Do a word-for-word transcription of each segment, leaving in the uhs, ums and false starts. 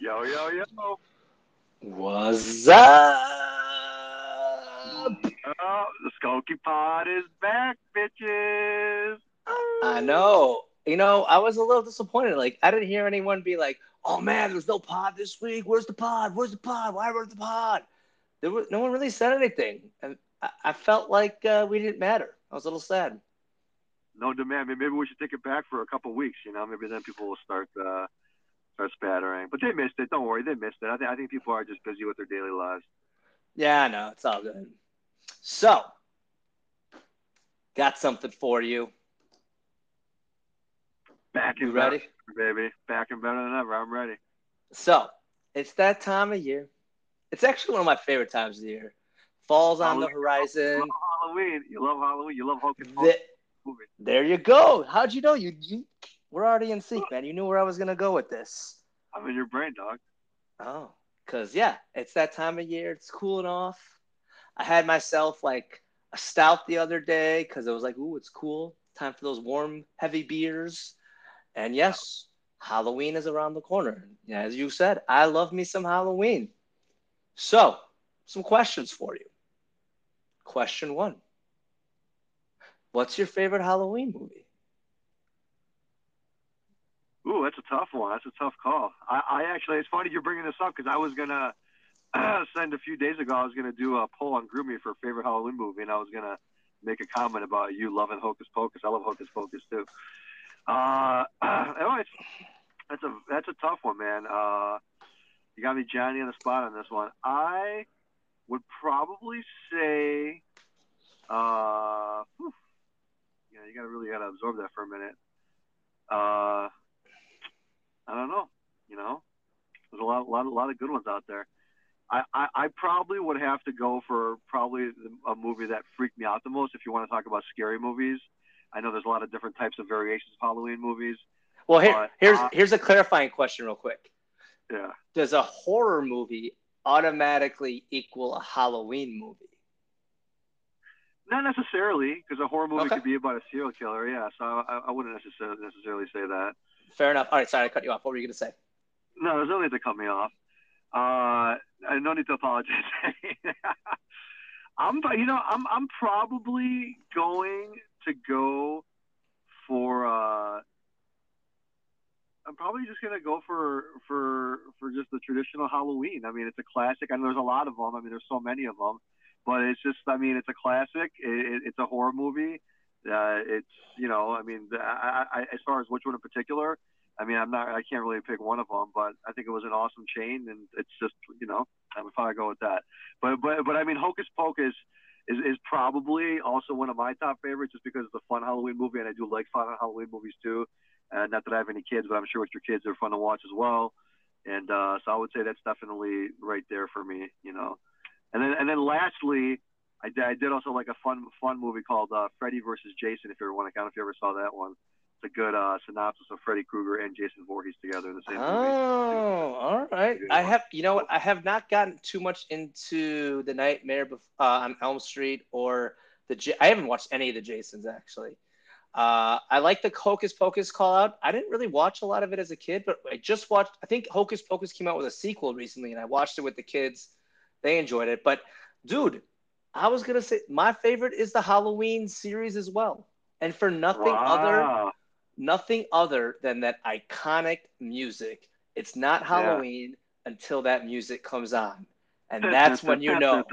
Yo, yo, yo. What's up? Oh, the Skulky Pod is back, bitches. I Oh. know. You know, I was a little disappointed. Like, I didn't hear anyone be like, "Oh man, there's no pod this week. Where's the pod? Where's the pod? Why where's the pod?" There was no one really said anything, and I, I felt like uh, we didn't matter. I was a little sad. No demand. Maybe we should take it back for a couple weeks. You know, maybe then people will start uh, start spattering. But they missed it. Don't worry, they missed it. I think I think people are just busy with their daily lives. Yeah, I know. It's all good. So, got something for you. Back You and better, ready? baby. Back and better than ever. I'm ready. So, it's that time of year. It's actually one of my favorite times of the year. Fall's on Halloween. the You love horizon. Halloween. You love Halloween. You love Hocus Pocus The, movie. There you go. How'd you know? You, you we're already in sync, man. You knew where I was gonna go with this. I'm in your brain, dog. Oh, cause yeah, it's that time of year. It's cooling off. I had myself like a stout the other day because it was like, ooh, it's cool. Time for those warm, heavy beers. And yes, Halloween is around the corner. Yeah, as you said, I love me some Halloween. So, some questions for you. Question one: what's your favorite Halloween movie? Ooh, that's a tough one. That's a tough call. I, I actually, it's funny you're bringing this up because I was gonna send a few days ago. I was gonna do a poll on GroupMe for favorite Halloween movie, and I was gonna make a comment about you loving Hocus Pocus. I love Hocus Pocus too. Uh, anyways, that's a that's a tough one, man. Uh, you got me Johnny on the spot on this one. I would probably say, uh, whew, yeah, you gotta really gotta absorb that for a minute. Uh, I don't know. You know, there's a lot, a lot, a lot of good ones out there. I, I, I probably would have to go for probably a movie that freaked me out the most. If you want to talk about scary movies, I know there's a lot of different types of variations of Halloween movies, Well, here, but here's uh, here's a clarifying question, real quick. yeah, Does a horror movie automatically equal a Halloween movie? not necessarily because a horror movie Okay, could be about a serial killer. Yeah, so I, I wouldn't necessarily necessarily say that. fair enough. All right, sorry, I cut you off. What were you going to say? No, there's no need to cut me off. Uh, I no need to apologize. I'm, you know, I'm I'm probably going to go for uh, I'm probably just gonna go for for for just the traditional Halloween. I mean, it's a classic. I know there's a lot of them. I mean, there's so many of them, but it's just. I mean, it's a classic. It, it, it's a horror movie. Uh, it's you know. I mean, I, I, as far as which one in particular, I mean, I'm not. I can't really pick one of them, but I think it was an awesome chain, and it's just you know. I would probably go with that. But but but I mean, Hocus Pocus. Is, is probably also one of my top favorites just because it's a fun Halloween movie and I do like fun Halloween movies too. Uh, not that I have any kids, but I'm sure with your kids they're fun to watch as well. And uh, so I would say that's definitely right there for me, you know. And then and then lastly, I did, I did also like a fun fun movie called uh, Freddy versus Jason. If you ever want to, I don't know if you ever saw that one. It's a good uh, synopsis of Freddy Krueger and Jason Voorhees together in the same movie. Oh, all right. Good I one. have, you know what? I have not gotten too much into the Nightmare bef- uh, on Elm Street or the. J- I haven't watched any of the Jasons actually. Uh, I like the Hocus Pocus call out. I didn't really watch a lot of it as a kid, but I just watched. I think Hocus Pocus came out with a sequel recently, and I watched it with the kids. They enjoyed it. But dude, I was gonna say my favorite is the Halloween series as well, and for nothing other, Wow. nothing other than that iconic music. It's not Yeah. Halloween until that music comes on, and that's when you know.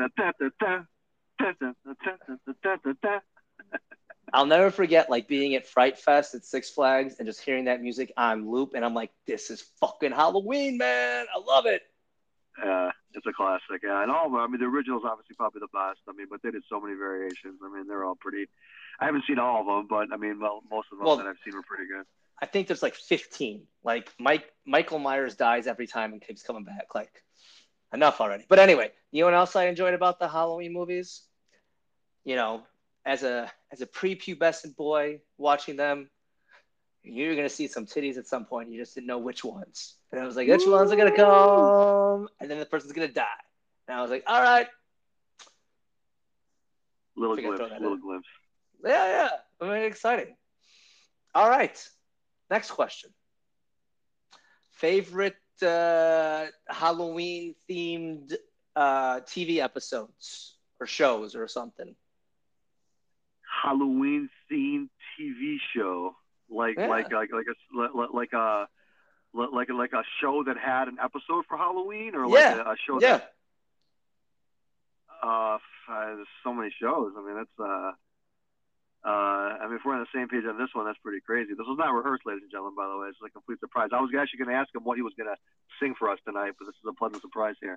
I'll never forget like being at Fright Fest at Six Flags and just hearing that music on loop, and I'm like, "This is fucking Halloween, man! I love it." Yeah, it's a classic. Yeah, and all of them. I mean, the original's obviously probably the best. I mean, but they did so many variations. I mean, they're all pretty. I haven't seen all of them, but I mean, well, most of them that Well, I've seen were pretty good. I think there's like fifteen. Like Mike Michael Myers dies every time and keeps coming back. Like enough already. But anyway, you know what else I enjoyed about the Halloween movies? You know, as a as a prepubescent boy watching them, you're gonna see some titties at some point. You just didn't know which ones. And I was like, which ones are gonna Woo! come? And then the person's gonna die. And I was like, all right, Little figure I'd throw glimpse, that little in. glimpse. Yeah, yeah. I mean, exciting. All right. Next question. Favorite uh, Halloween themed uh, T V episodes or shows or something. Halloween themed T V show, like like Yeah, like like a like a like like a show that had an episode for Halloween, or like a, yeah, a show that yeah. uh there's so many shows. I mean, that's uh uh I mean, if we're on the same page on this one, that's pretty crazy. This was not rehearsed, ladies and gentlemen. By the way, it's a complete surprise. I was actually going to ask him what he was going to sing for us tonight, but this is a pleasant surprise here.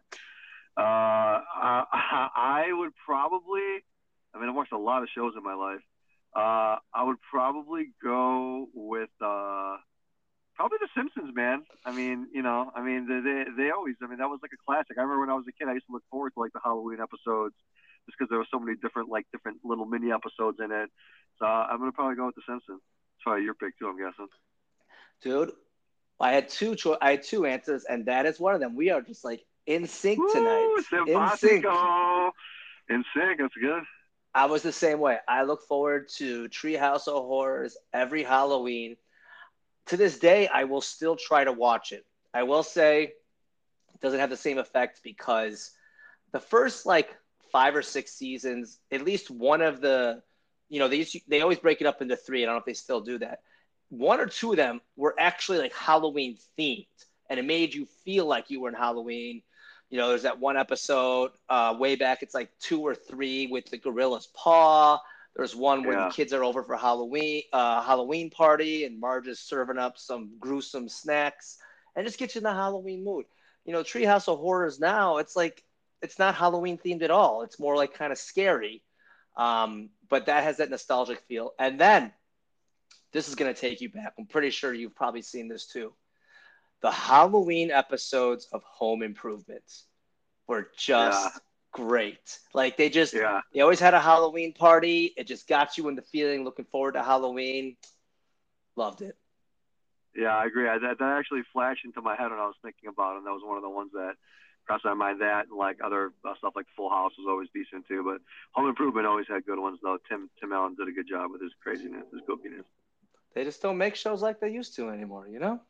Uh, I, I would probably. I mean, I've watched a lot of shows in my life. Uh, I would probably go with uh, probably The Simpsons, man. I mean, you know, I mean, they, they they always. I mean, that was like a classic. I remember when I was a kid, I used to look forward to like the Halloween episodes, just because there were so many different like different little mini episodes in it. So uh, I'm gonna probably go with The Simpsons. Sorry, your pick too, I'm guessing. Dude, I had two cho- I had two answers, and that is one of them. We are just like in sync tonight. Woo, In sync. simpatico. In sync, that's good. I was the same way. I look forward to Treehouse of Horrors every Halloween. To this day, I will still try to watch it. I will say it doesn't have the same effect because the first like five or six seasons, at least one of the, you know, they used to, they always break it up into three. I don't know if they still do that. One or two of them were actually like Halloween themed, and it made you feel like you were in Halloween. You know, there's that one episode uh, way back. It's like two or three with the gorilla's paw. There's one where the Yeah. kids are over for Halloween, uh, Halloween party, and Marge is serving up some gruesome snacks, and just gets you in the Halloween mood. You know, Treehouse of Horrors now, it's like it's not Halloween themed at all. It's more like kind of scary, um, but that has that nostalgic feel. And then this is going to take you back. I'm pretty sure you've probably seen this too. The Halloween episodes of Home Improvement were Yeah. just great. Like they just Yeah. they always had a Halloween party. It just got you in the feeling, looking forward to Halloween. Loved it. Yeah, I agree. I, that, that actually flashed into my head when I was thinking about it. And that was one of the ones that crossed my mind. That and like other uh, stuff like Full House was always decent too. But Home Improvement always had good ones though. Tim Tim Allen did a good job with his craziness, his goofiness. They just don't make shows like they used to anymore, you know?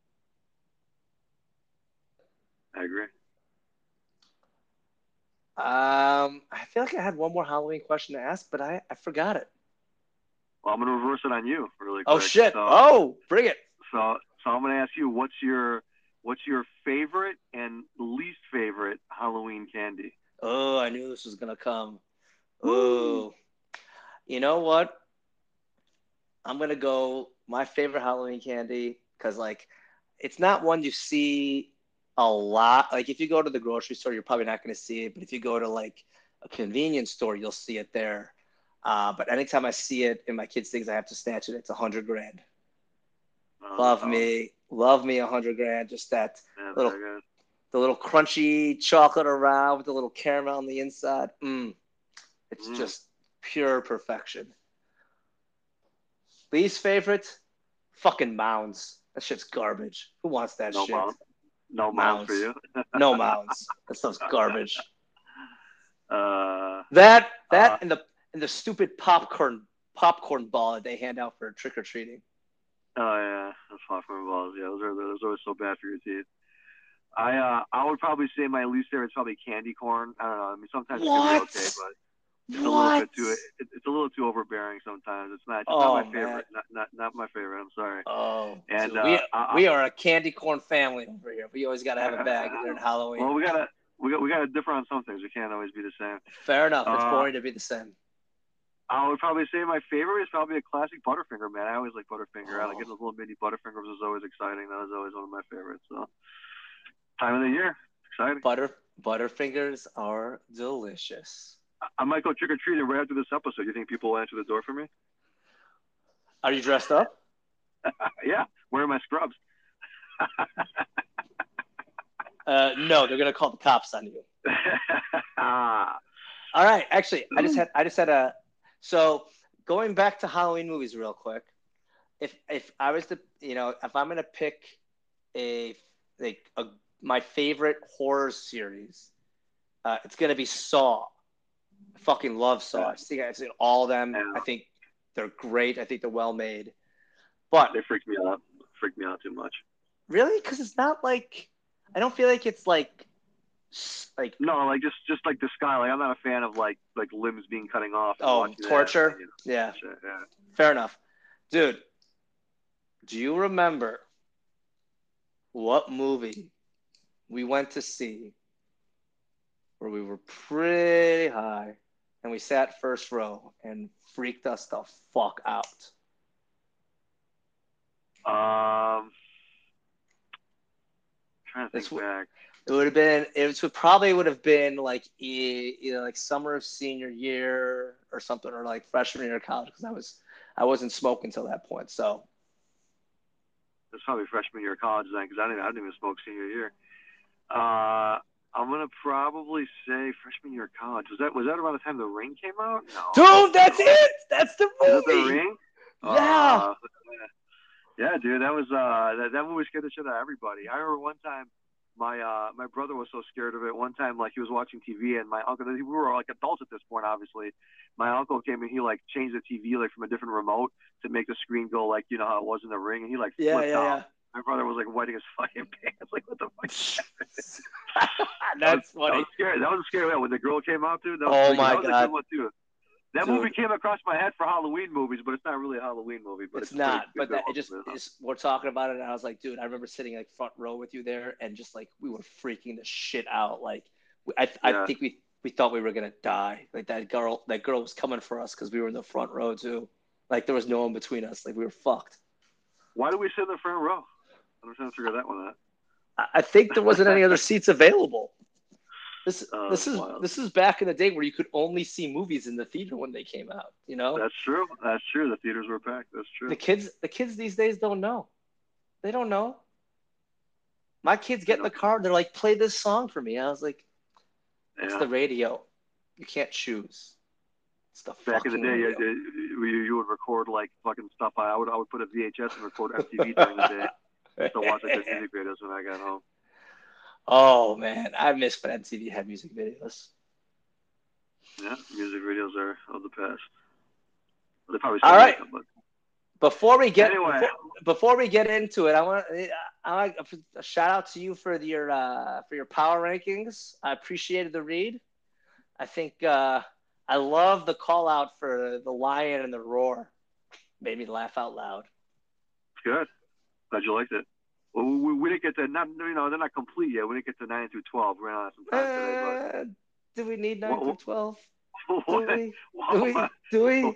I agree. Um, I feel like I had one more Halloween question to ask, but I, I forgot it. Well, I'm gonna reverse it on you really Oh quick. shit! So, Oh, bring it. so so I'm gonna ask you, what's your what's your favorite and least favorite Halloween candy? Oh, I knew this was gonna come. Woo! Oh, you know what? I'm gonna go my favorite Halloween candy because like it's not one you see a lot. Like if you go to the grocery store, you're probably not gonna see it, but if you go to like a convenience store, you'll see it there. Uh, but anytime I see it in my kids' things, I have to snatch it. It's a hundred grand. Oh, Love oh, me, love me a hundred grand. Just that yeah, little, very good. the little crunchy chocolate around with the little caramel on the inside. Mm, it's Mm, just pure perfection. Least favorite, fucking mounds. That shit's garbage. Who wants that no shit? mouth, no mouth for Mounds. you. No mounds. That stuff's garbage. uh, That that uh, and the and the stupid popcorn popcorn ball that they hand out for trick or treating. oh yeah, those popcorn balls. Yeah, those are those are always so bad for your teeth. I uh, I would probably say my least favorite is probably candy corn. I don't know. I mean, sometimes it can be okay, What? but it's a little What? bit too it, it's a little too overbearing sometimes. It's not just not my Oh man. favorite. Not not not my favorite. I'm sorry. Oh, And dude, uh, we I, we are a candy corn family over here. We always got to have a bag I, during Halloween. well, we gotta we got we gotta differ on some things. We can't always be the same. Fair enough. It's Uh, boring to be the same. I would probably say my favorite is probably a classic Butterfinger, man. I always like Butterfinger. I like Oh, getting those little mini Butterfingers was always exciting. That was always one of my favorites. So time of the year, exciting. butter Butterfingers are delicious. I might go trick or treating right after this episode. You think people will answer the door for me? Are you dressed up? Yeah, wearing my scrubs. Uh, no, they're gonna call the cops on you. Ah, All right, actually, I just had I just had a so going back to Halloween movies real quick. If if I was to you know if I'm gonna pick a like a my favorite horror series, uh, it's gonna be Saw. I fucking love Saw. yeah, I think I've seen all of them. yeah. I think they're great. I think they're well made. But They freaked me out. Freaked me out too much. really, because it's not like I don't feel like it's like like no, like just just like the sky. Like I'm not a fan of like like limbs being cutting off. And oh watching torture. that, you know, Yeah, shit, yeah. fair enough, dude. Do you remember what movie we went to see where we were pretty high and we sat first row and freaked us the fuck out? Um, trying to think This w- back. It would have been. It would probably would have been like e- either like summer of senior year or something, or like freshman year of college because I was I wasn't smoking until that point. So It's probably freshman year of college then, because I didn't I didn't even smoke senior year. Uh, I'm gonna probably say freshman year of college. Was that was that around the time The Ring came out? No. dude, that's it. That's the movie. Is it The Ring? Yeah. Uh, yeah, dude, that was uh that, that movie scared the shit out of everybody. I remember one time my uh my brother was so scared of it. One time, like he was watching T V and my uncle, we were like adults at this point, obviously. My uncle came and he like changed the T V like from a different remote to make the screen go like you know how it was in The Ring, and he like Yeah, flipped yeah, out. yeah. My brother was like wetting his fucking pants, like what the fuck? That's that was, funny. That was scary. That was a scary one when the girl came out, dude. That was, Oh like, my that was God. a good one too. That Dude. movie came across my head for Halloween movies, but it's not really a Halloween movie. But It's it's, not, pretty, but that, good it just one. is. We're talking about it, and I was like, dude, I remember sitting like front row with you there, and just like we were freaking the shit out. Like, I, I Yeah. think we we thought we were gonna die. Like that girl, that girl was coming for us because we were in the front row too. Like there was no one between us. Like we were fucked. Why do we sit in the front row? I'm trying to figure that one out. I, I think there wasn't any other seats available. This Oh, this is wild. this is back in the day where you could only see movies in the theater when they came out. You know. That's true. That's true. The theaters were packed. That's true. The kids, the kids these days don't know. They don't know. My kids get in the car. They're like, "Play this song for me." I was like, "It's yeah. the radio. You can't choose." It's the Back in the day, you, you, you would record like fucking stuff. I would I would put a V H S and record M T V during the day. So watch like the music videos when I got home. Oh man, I miss when M T V had music videos. Yeah, music videos are of the past. They probably All right. Them, but... Before we get anyway. before, before we get into it, I want I want a shout out to you for your uh, for your power rankings. I appreciated the read. I think uh, I love the call out for the lion and the roar. Made me laugh out loud. Good. Glad you liked it. Well, we, we didn't get to not you know they're not complete yet. We didn't get to nine through twelve. We're on some time uh, today, but do we need nine what, through twelve? What, do we? What, do we? Do we?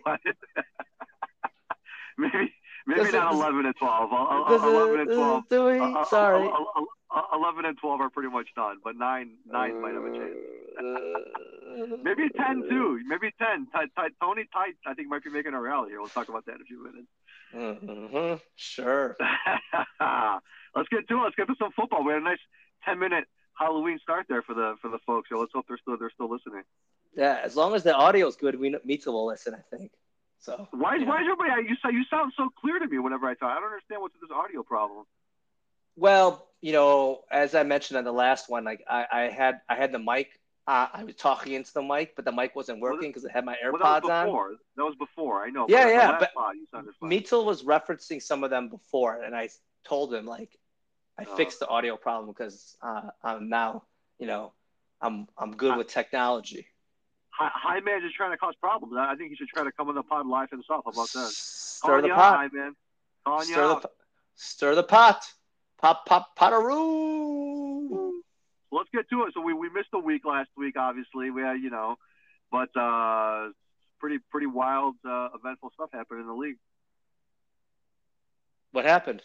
maybe maybe does not it, eleven and twelve. Does eleven it, and twelve. Do we? Uh, Sorry. Uh, uh, uh, eleven and twelve are pretty much done, but nine nine uh, might have a chance. Maybe ten too. Maybe ten. Ty, Ty, Tony Tight, I think, might be making a rally here. We'll talk about that in a few minutes. Mm-hmm. Sure. Let's get to it. Let's get to some football. We had a nice ten minute Halloween start there for the for the folks. So let's hope they're still they're still listening. Yeah, as long as the audio is good, we Mita will listen. I think. So why you know. why is everybody? You you sound so clear to me whenever I talk. I don't understand what's this audio problem. Well, you know, as I mentioned on the last one, like I, I had I had the mic. Uh, I was talking into the mic, but the mic wasn't working because it had my AirPods well, that was before. on. That was before. I know. Yeah, but yeah. The last but pod, you sounded fine. Mita was referencing some of them before, and I told him like I oh. fixed the audio problem because uh, I'm now, you know, I'm I'm good with technology. High, high man just trying to cause problems. I think he should try to come on the pod live himself. How about that? Stir Calling the you pot, out, high man. Calling stir you the out. stir the pot, pop pop potaroo. Let's get to it. So we, we missed a week last week. Obviously, we had you know, but uh, pretty pretty wild, uh, eventful stuff happened in the league. What happened?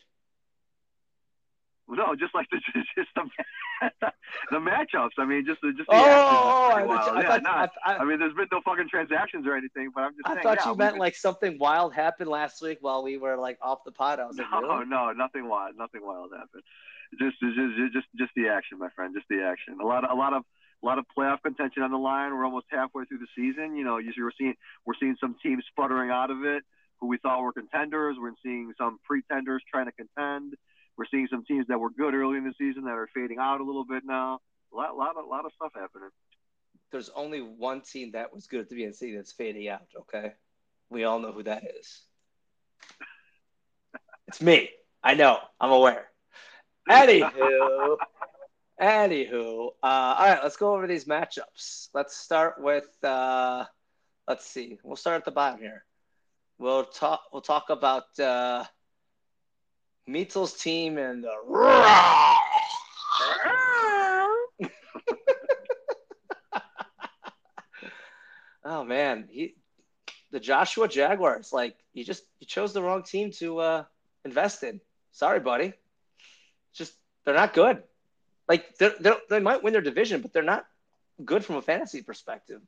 No, just like the just the, the matchups. I mean, just the just the oh, action. I, Wild. thought, I, yeah, thought, not, I, I, I mean, there's been no fucking transactions or anything, but I'm just I saying. thought yeah, you meant been, like something wild happened last week while we were like off the pod. I was like, no, really? no, nothing wild, nothing wild happened. Just, just, just, just the action, my friend. Just the action. A lot of, a lot of, a lot of playoff contention on the line. We're almost halfway through the season. You know, usually we're seeing, we're seeing some teams sputtering out of it who we thought were contenders. We're seeing some pretenders trying to contend. We're seeing some teams that were good early in the season that are fading out a little bit now. A lot, lot, of, lot of stuff happening. There's only one team that was good at the B N C that's fading out. Okay, we all know who that is. It's me. I know. I'm aware. Anywho, Anywho, uh, all right, let's go over these matchups. Let's start with, uh, let's see, we'll start at the bottom here. We'll talk. We'll talk about uh, Meatle's team and the. Oh man, he, the Joshua Jaguars. Like you just you chose the wrong team to uh, invest in. Sorry, buddy. Just they're not good. Like they they might win their division, but they're not good from a fantasy perspective.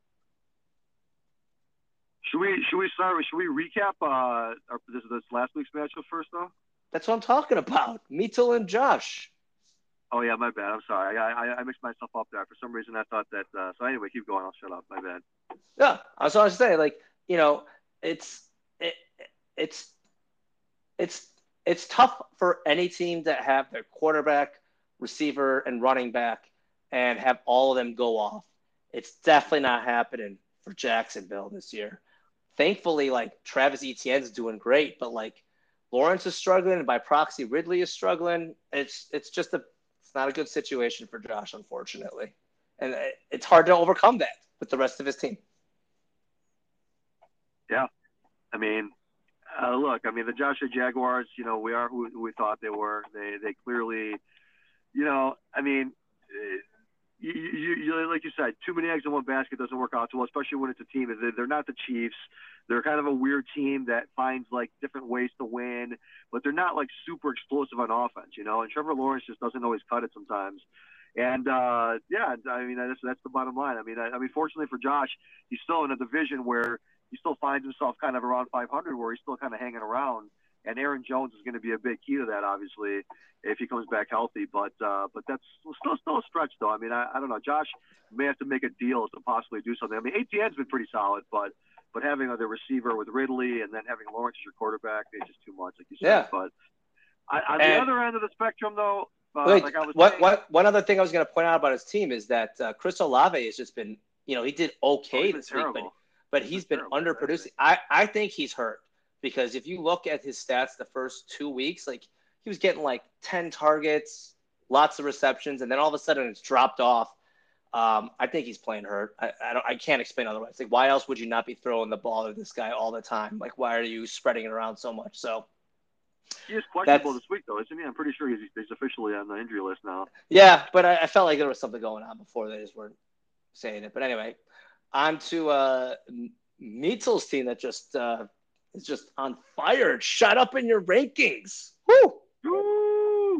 Should we should we start? Should we recap uh, our this, this last week's matchup first, though? That's what I'm talking about. Meetle and Josh. Oh yeah, my bad. I'm sorry. I I, I mixed myself up there. For some reason, I thought that. Uh, so anyway, keep going. I'll shut up. My bad. Yeah, I was going to say, like you know, it's it, it's it's it's tough for any team that have their quarterback, receiver, and running back, and have all of them go off. It's definitely not happening for Jacksonville this year. Thankfully, like Travis Etienne's doing great, but like Lawrence is struggling, and by proxy, Ridley is struggling. It's it's just a it's not a good situation for Josh, unfortunately, and it's hard to overcome that with the rest of his team. Yeah, I mean, uh, look, I mean the Joshua Jaguars. You know, we are who we thought they were. They they clearly, you know, I mean. It, You, you, you, like you said, too many eggs in one basket doesn't work out too well, especially when it's a team. They're not the Chiefs. They're kind of a weird team that finds like different ways to win, but they're not like super explosive on offense, you know. And Trevor Lawrence just doesn't always cut it sometimes. And uh, yeah, I mean that's that's the bottom line. I mean, I, I mean, fortunately for Josh, he's still in a division where he still finds himself kind of around five hundred, where he's still kind of hanging around. And Aaron Jones is going to be a big key to that, obviously, if he comes back healthy. But uh, but that's still still a stretch, though. I mean, I, I don't know. Josh may have to make a deal to possibly do something. I mean, A T N's been pretty solid, but but having the receiver with Ridley and then having Lawrence as your quarterback is just too much, like you said. Yeah. But on, on the other end of the spectrum, though, uh, wait, like I was what, saying, what, one other thing I was going to point out about his team is that uh, Chris Olave has just been, you know, he did okay oh, this terrible. week, but but he's, he's been terrible, underproducing. I, I think he's hurt. Because if you look at his stats the first two weeks, like he was getting like ten targets, lots of receptions, and then all of a sudden it's dropped off. Um, I think he's playing hurt. I, I don't. I can't explain otherwise. Like, why else would you not be throwing the ball to this guy all the time? Like, why are you spreading it around so much? So he is questionable this week, though, isn't he? I'm pretty sure he's, he's officially on the injury list now. Yeah, but I, I felt like there was something going on before they just weren't saying it. But anyway, on to uh, Meatle's team that just. Uh, Is just on fire. It shot up in your rankings. Woo! Woo!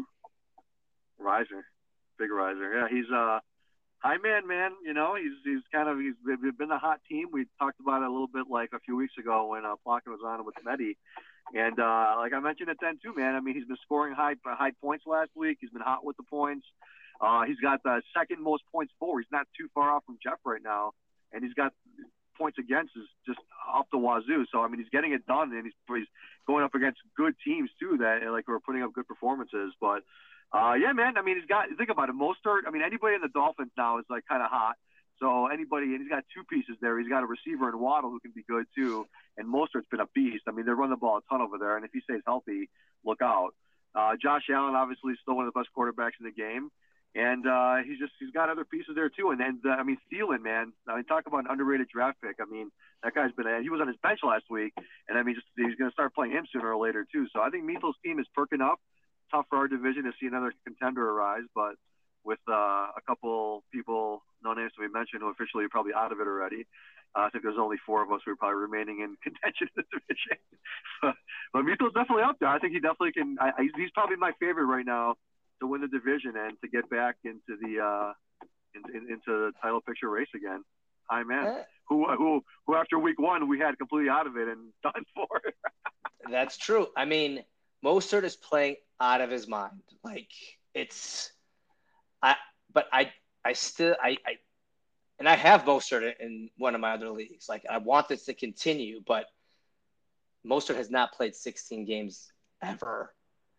Riser, big riser. Yeah, he's uh, high man, man. You know, he's he's kind of he's been a hot team. We talked about it a little bit like a few weeks ago when uh, Plotkin was on with Medi, and uh, like I mentioned it then too, man. I mean, he's been scoring high high points last week. He's been hot with the points. Uh, he's got the second most points for. He's not too far off from Jeff right now, and he's got points against is just up the wazoo. So I mean, he's getting it done, and he's, he's going up against good teams too that like are putting up good performances. But uh, yeah, man. I mean, he's got think about it. Mostert. I mean, anybody in the Dolphins now is like kind of hot. So anybody, and he's got two pieces there. He's got a receiver in Waddle who can be good too, and Mostert's been a beast. I mean, they run the ball a ton over there, and if he stays healthy, look out. Uh, Josh Allen obviously is still one of the best quarterbacks in the game. And uh, he's just he's got other pieces there too. And then uh, I mean Thielen, man. I mean talk about an underrated draft pick. I mean that guy's been he was on his bench last week, and I mean just he's going to start playing him sooner or later too. So I think Meatle's team is perking up. Tough for our division to see another contender arise, but with uh, a couple people, no names to be mentioned, who officially are probably out of it already. Uh, I think there's only four of us who are probably remaining in contention in the division. but, but Meatle's definitely up there. I think he definitely can. I, he's probably my favorite right now to win the division and to get back into the uh, in, in, into the title picture race again. Hi, man. Uh, who who who after week one we had completely out of it and done for. That's true. I mean, Mostert is playing out of his mind. Like it's, I but I I still I I and I have Mostert in one of my other leagues. Like I want this to continue, but Mostert has not played sixteen games ever,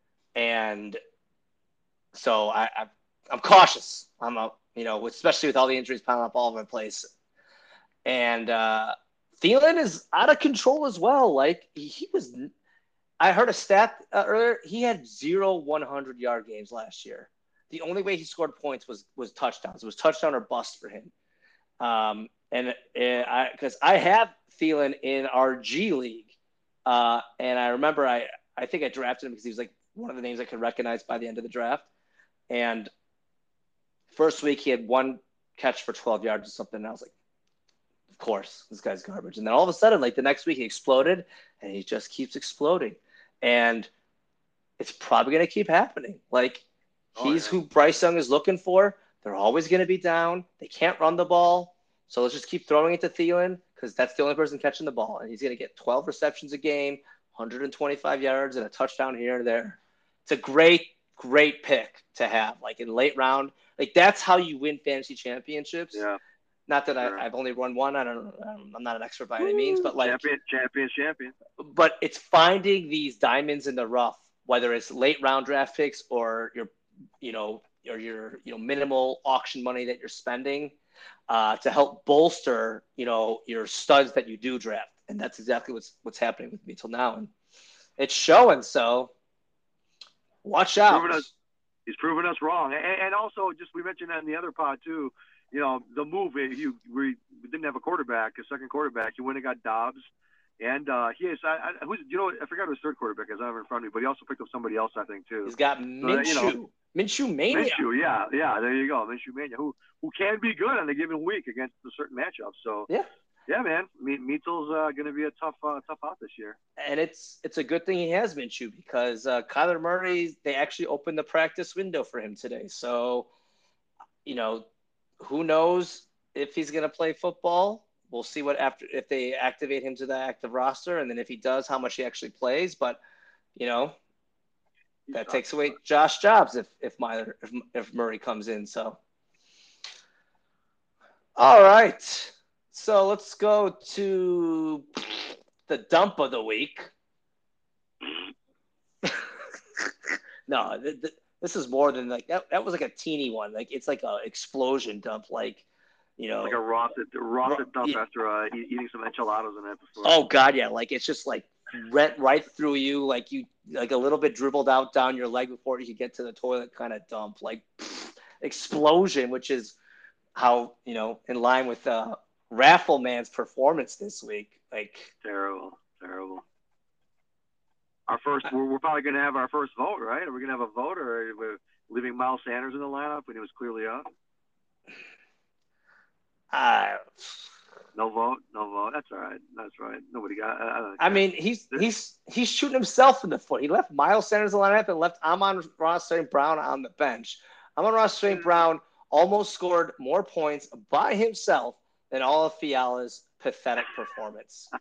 and so I, I, I'm cautious. I'm a, you know, especially with all the injuries piling up all over the place. And uh, Thielen is out of control as well. Like he was, I heard a stat uh, earlier. He had zero one hundred yard games last year. the only way he scored points was was touchdowns. It was touchdown or bust for him. Um, and and I because I have Thielen in our G League, uh, and I remember I I think I drafted him because he was like one of the names I could recognize by the end of the draft. And first week he had one catch for twelve yards or something, and I was like, of course, this guy's garbage. And then all of a sudden, like the next week, he exploded, and he just keeps exploding. And it's probably going to keep happening. Like, Oh, he's yeah. who Bryce Young is looking for. They're always going to be down. They can't run the ball. So let's just keep throwing it to Thielen because that's the only person catching the ball. And he's going to get twelve receptions a game, one hundred twenty-five yards, and a touchdown here and there. It's a great, great pick to have, like in late round. Like, that's how you win fantasy championships. Yeah. Not that Sure. I, I've only won one. I don't. I'm not an expert by any means, but like, champion, champion, champion. but it's finding these diamonds in the rough, whether it's late round draft picks or your, you know, or your, you know, minimal auction money that you're spending uh, to help bolster, you know, your studs that you do draft, and that's exactly what's what's happening with me till now, and it's showing. So watch He's out. proven us, he's proven us wrong, and, and also just we mentioned that in the other pod too. You know, the move, you, we didn't have a quarterback, a second quarterback. You went and got Dobbs. And uh, he is, I, I, who's, you know, I forgot who his third quarterback is. I have it in front of me, but he also picked up somebody else, I think, too. He's got Minshew. So, you know, Minshew Mania. Minshew, yeah, yeah, there you go. Minshew Mania, who who can be good on a given week against a certain matchup. So, yeah, yeah, man, Meatle's uh, going to be a tough uh, tough out this year. And it's it's a good thing he has Minshew because uh, Kyler Murray, they actually opened the practice window for him today. So, you know, who knows if he's going to play football. We'll see what after if they activate him to the active roster, and then if he does, how much he actually plays. But you know, he's that takes away Josh Jobs if if Myler if, if Murray comes in. So, all right, so let's go to the dump of the week. no, th- th- this is more than like that. That was like a teeny one. Like it's like a explosion dump. Like. You know, like a roasted, roasted dump yeah. after uh, eating some enchiladas in that store. Oh God, yeah! Like it's just like went right through you, like you like a little bit dribbled out down your leg before you could get to the toilet, kind of dump, like pff, explosion, which is how you know in line with uh, Raffle Man's performance this week. Like terrible, terrible. Our first, we're, we're probably gonna have our first vote, right? Are we gonna have a vote, or are we leaving Miles Sanders in the lineup when he was clearly up? Uh, no vote, no vote. That's all right. That's right. Nobody got. I, I mean, he's he's he's shooting himself in the foot. He left Miles Sanders in the lineup and left Amon-Ra Saint Brown on the bench. Amon-Ra Saint Brown almost scored more points by himself than all of Fiala's pathetic performance.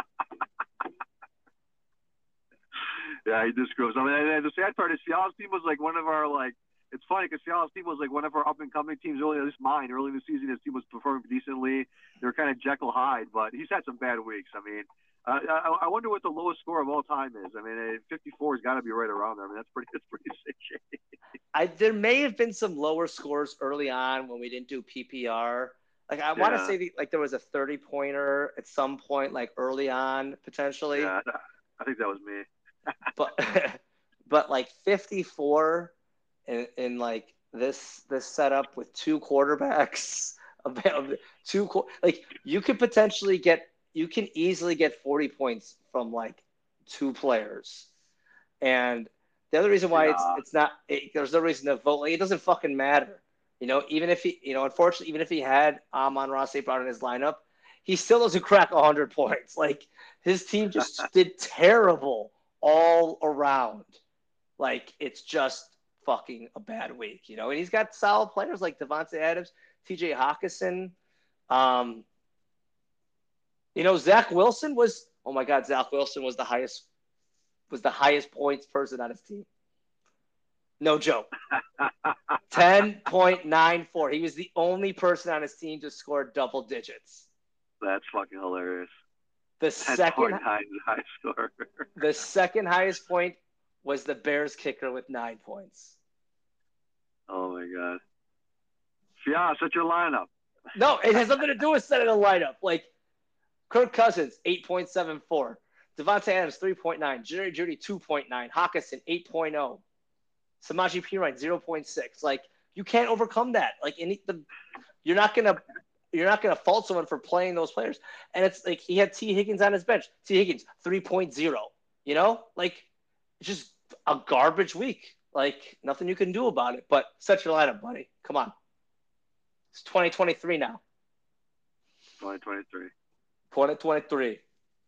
Yeah, he just goes. I mean, and the sad part is Fiala's team was like one of our like. It's funny because Fiala's team was like one of our up-and-coming teams early, at least mine, early in the season. His team was performing decently. They were kind of Jekyll Hyde, but he's had some bad weeks. I mean, uh, I, I wonder what the lowest score of all time is. I mean, fifty-four has got to be right around there. I mean, that's pretty, that's pretty sick shape. I There may have been some lower scores early on when we didn't do P P R. Like, I yeah. want to say the, like there was a thirty-pointer at some point, like early on, potentially. Yeah, I think that was me. but, but like fifty-four – In, in like this this setup with two quarterbacks, two like you could potentially get you can easily get forty points from like two players, and the other reason why yeah. it's it's not it, there's no reason to vote. Like it doesn't fucking matter, you know. Even if he you know unfortunately even if he had Amon-Ra Saint Brown in his lineup, he still doesn't crack a hundred points. Like his team just did terrible all around. Like it's just. Fucking a bad week, you know, and he's got solid players like Devontae Adams, T J Hawkinson. Um, you know, Zach Wilson was, oh my God, Zach Wilson was the highest, was the highest points person on his team. No joke. ten point nine four. He was the only person on his team to score double digits. That's fucking hilarious. The second high score. The second highest point was the Bears kicker with nine points. Oh my God. Yeah, set your lineup. No, it has nothing to do with setting a lineup. Like Kirk Cousins, eight point seven four. Devontae Adams, three point nine. Jerry Jeudy, two point nine. Hawkinson, eight point oh. Samaje Perine zero point six. Like you can't overcome that. Like any the you're not gonna you're not gonna fault someone for playing those players. And it's like he had T Higgins on his bench. T Higgins three point oh. You know, like it's just a garbage week. Like nothing you can do about it. But set your lineup, buddy. Come on. It's twenty twenty-three now. twenty twenty-three. twenty twenty-three.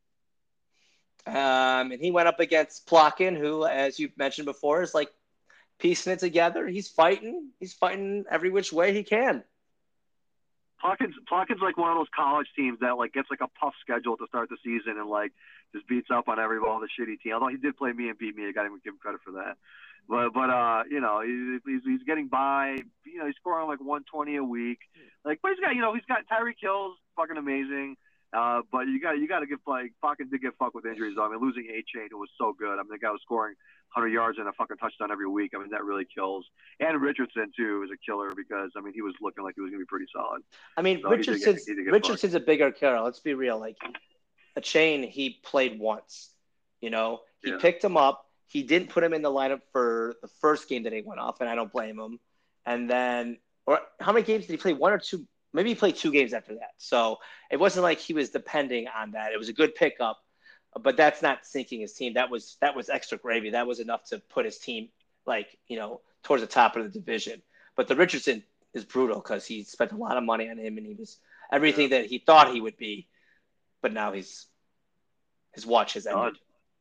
Um, and he went up against Plotkin, who, as you mentioned before, is like piecing it together. He's fighting. He's fighting every which way he can. Plotkin's, Plotkin's like one of those college teams that like gets like a tough schedule to start the season and like just beats up on every all the shitty team. Although he did play me and beat me, I got to give him credit for that. But but uh, you know, he, he's he's getting by. You know, he's scoring like one twenty a week. Like, but he's got you know he's got Tyreek Hill's fucking amazing. Uh, but you got you got to get like fucking did get fucked with injuries though. I mean, losing A-Chain, who was so good. I mean, the guy was scoring one hundred yards and a fucking touchdown every week. I mean, that really kills. And Richardson too is a killer because I mean he was looking like he was gonna be pretty solid. I mean, so Richardson's he did get, he did get Richardson's a bigger killer. Let's be real. Like a chain, he played once. You know, he yeah. picked him up. He didn't put him in the lineup for the first game that he went off, and I don't blame him. And then, or how many games did he play? One or two? Maybe he played two games after that. So it wasn't like he was depending on that. It was a good pickup, but that's not sinking his team. That was that was extra gravy. That was enough to put his team like you know towards the top of the division. But the Richardson is brutal because he spent a lot of money on him, and he was everything that he thought he would be. But now he's his watch has ended.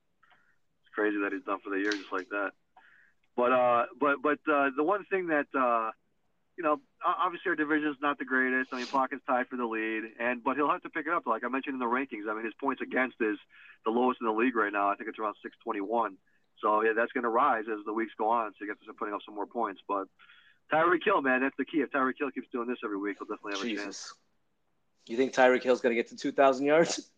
It's crazy that he's done for the year just like that. But uh, but but uh, the one thing that uh, you know, obviously our division is not the greatest. I mean, Plotkin's tied for the lead, and but he'll have to pick it up. Like I mentioned in the rankings, I mean, his points against is the lowest in the league right now. I think it's around six twenty-one. So yeah, that's going to rise as the weeks go on. So you get to start putting up some more points. But Tyreek Hill, man, that's the key. If Tyreek Hill keeps doing this every week, he'll definitely have Jesus. a chance. You think Tyreek Hill's going to get to two thousand yards?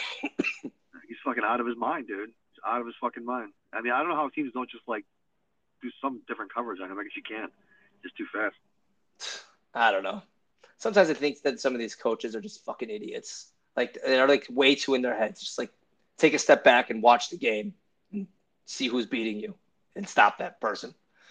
He's fucking out of his mind, dude. He's out of his fucking mind. I mean, I don't know how teams don't just like do some different coverage on him. I guess you can't. Just too fast. I don't know. Sometimes I think that some of these coaches are just fucking idiots. Like they're like way too in their heads. Just like take a step back and watch the game and see who's beating you and stop that person.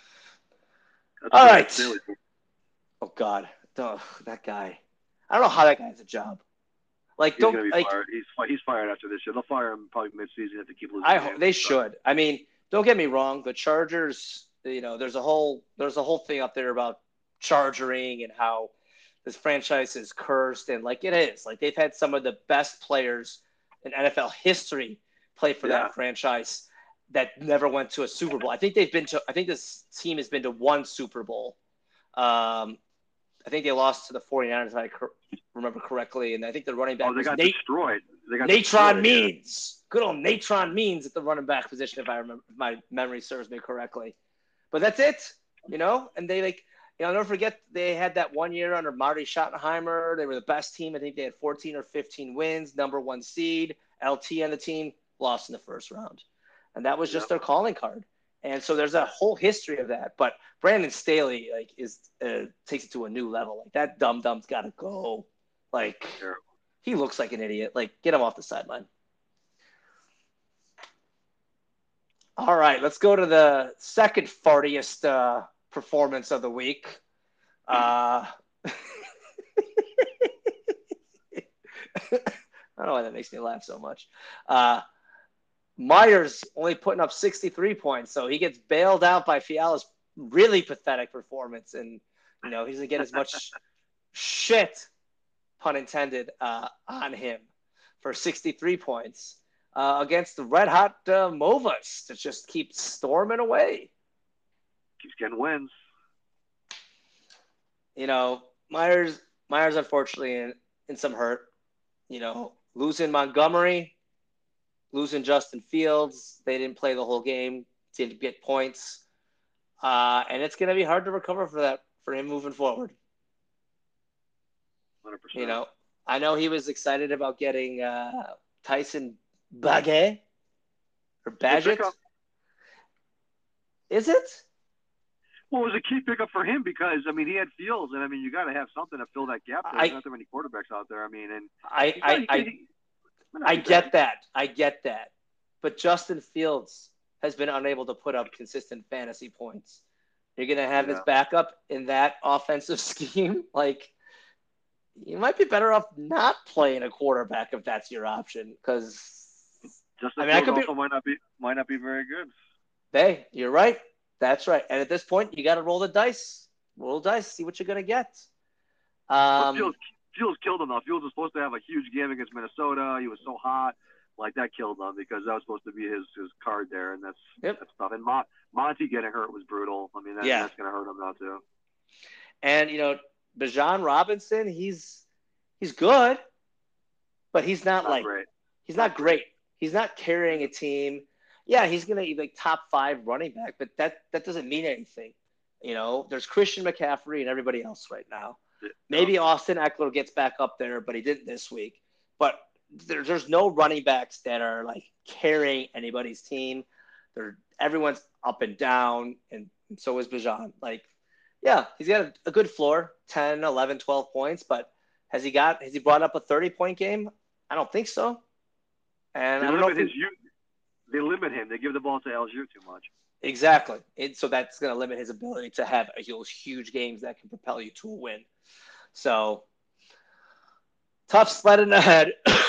That's All right. Silly. Oh God, oh, that guy. I don't know how that guy has a job. Like he's don't gonna be like, fired. He's he's fired after this year. They'll fire him probably mid-season if they keep losing. I hope they should. I mean, don't get me wrong. The Chargers. You know, there's a whole there's a whole thing up there about chargering and how this franchise is cursed, and like it is. Like they've had some of the best players in N F L history play for yeah. that franchise that never went to a Super Bowl. I think they've been to. I think this team has been to one Super Bowl. Um, I think they lost to the 49ers, if I cor- remember correctly, and I think the running back oh, they was got Nate, destroyed. They got Natron destroyed, Means. Yeah. Good old Natron Means at the running back position, if I remember, if my memory serves me correctly. But that's it, you know. And they like, you know, don't forget they had that one year under Marty Schottenheimer. They were the best team. I think they had fourteen or fifteen wins, number one seed. L T on the team, lost in the first round, and that was just yep. their calling card. And so there's a whole history of that. But Brandon Staley like is uh, takes it to a new level. Like that dumb dumb's got to go. Like sure. He looks like an idiot. Like get him off the sideline. All right, let's go to the second fartiest uh, performance of the week. Uh, I don't know why that makes me laugh so much. Uh, Myers only putting up sixty-three points, so he gets bailed out by Fiala's really pathetic performance, and you know he's gonna get as much shit, pun intended, uh, on him for sixty-three points. Uh, against the red hot uh, Movas to just keep storming away. Keeps getting wins. You know, Myers, Myers unfortunately in, in some hurt. You know, losing Montgomery, losing Justin Fields. They didn't play the whole game, didn't get points. Uh, and it's going to be hard to recover for that, for him moving forward. one hundred percent. You know, I know he was excited about getting uh, Tyson Bagay or Badgett. Is it? Well, it was a key pickup for him because I mean he had Fields, and I mean you got to have something to fill that gap. There. There's not that many quarterbacks out there. I mean, and I I I, he, I get that. I get that. But Justin Fields has been unable to put up consistent fantasy points. You're going to have Yeah. his backup in that offensive scheme. Like, you might be better off not playing a quarterback if that's your option. Because, Justin I mean, I Fields could be also might not be might not be very good. Hey, you're right. That's right. And at this point, you got to roll the dice. Roll the dice, see what you're going to get. But Um, Fields Fields killed him though. Fields was supposed to have a huge game against Minnesota. He was so hot, like that killed him because that was supposed to be his his card there, and that's yep. that's tough. And Mon- Monty getting hurt was brutal. I mean, that, Yeah. that's going to hurt him now too. And, you know, Bijan Robinson, he's he's good, but he's not, Not like great. he's not great. He's not carrying a team. Yeah, he's going to be like top five running back, but that, that doesn't mean anything. You know, there's Christian McCaffrey and everybody else right now. Maybe Austin Eckler gets back up there, but he didn't this week. But there's there's no running backs that are like carrying anybody's team. They're everyone's up and down, and so is Bijan. Like, yeah, he's got a, a good floor, ten, eleven, twelve points, but has he got has he brought up a thirty point game? I don't think so. And they I don't know limit if his youth. They limit him. They give the ball to Algier too much. Exactly. It, so that's going to limit his ability to have those huge games that can propel you to a win. So tough sledding ahead.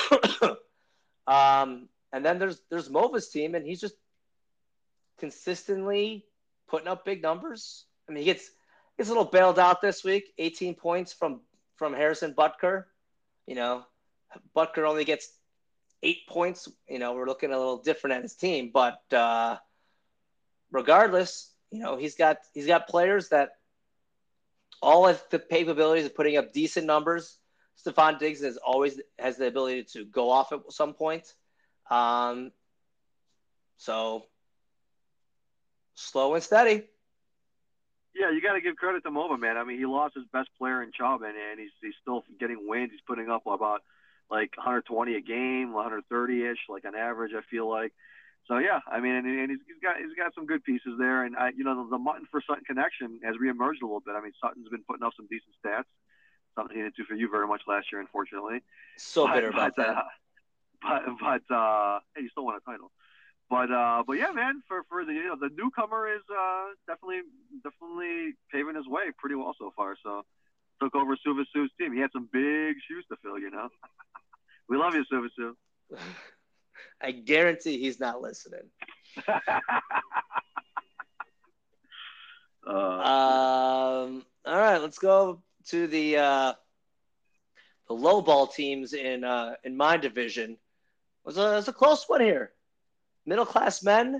um, and then there's there's Mova's team, and he's just consistently putting up big numbers. I mean, he gets gets a little bailed out this week. eighteen points from from Harrison Butker. You know, Butker only gets eight points. You know, we're looking a little different at his team, but uh, regardless, you know, he's got he's got players that all have the capabilities of putting up decent numbers. Stephon Diggs has always has the ability to go off at some point. Um, so slow and steady. Yeah, you got to give credit to Mova, man. I mean, he lost his best player in Chubb, and, and he's he's still getting wins. He's putting up about like one hundred twenty a game, one hundred thirty ish, like on average. I feel like. So yeah, I mean, and, and he's, he's got he's got some good pieces there, and I, you know, the, the Mutton for Sutton connection has reemerged a little bit. I mean, Sutton's been putting up some decent stats. Something he didn't do for you very much last year, unfortunately. So but, bitter about but, that. Uh, but but uh, hey, you still won a title. But uh, but yeah, man, for, for the you know the newcomer is uh, definitely definitely paving his way pretty well so far. So took over Suvasu's team. He had some big shoes to fill, you know. We love you, Suvasu. I guarantee he's not listening. uh, um. All right, let's go to the uh, the low ball teams in uh, in my division. It was a it was a close one here. Middle class men.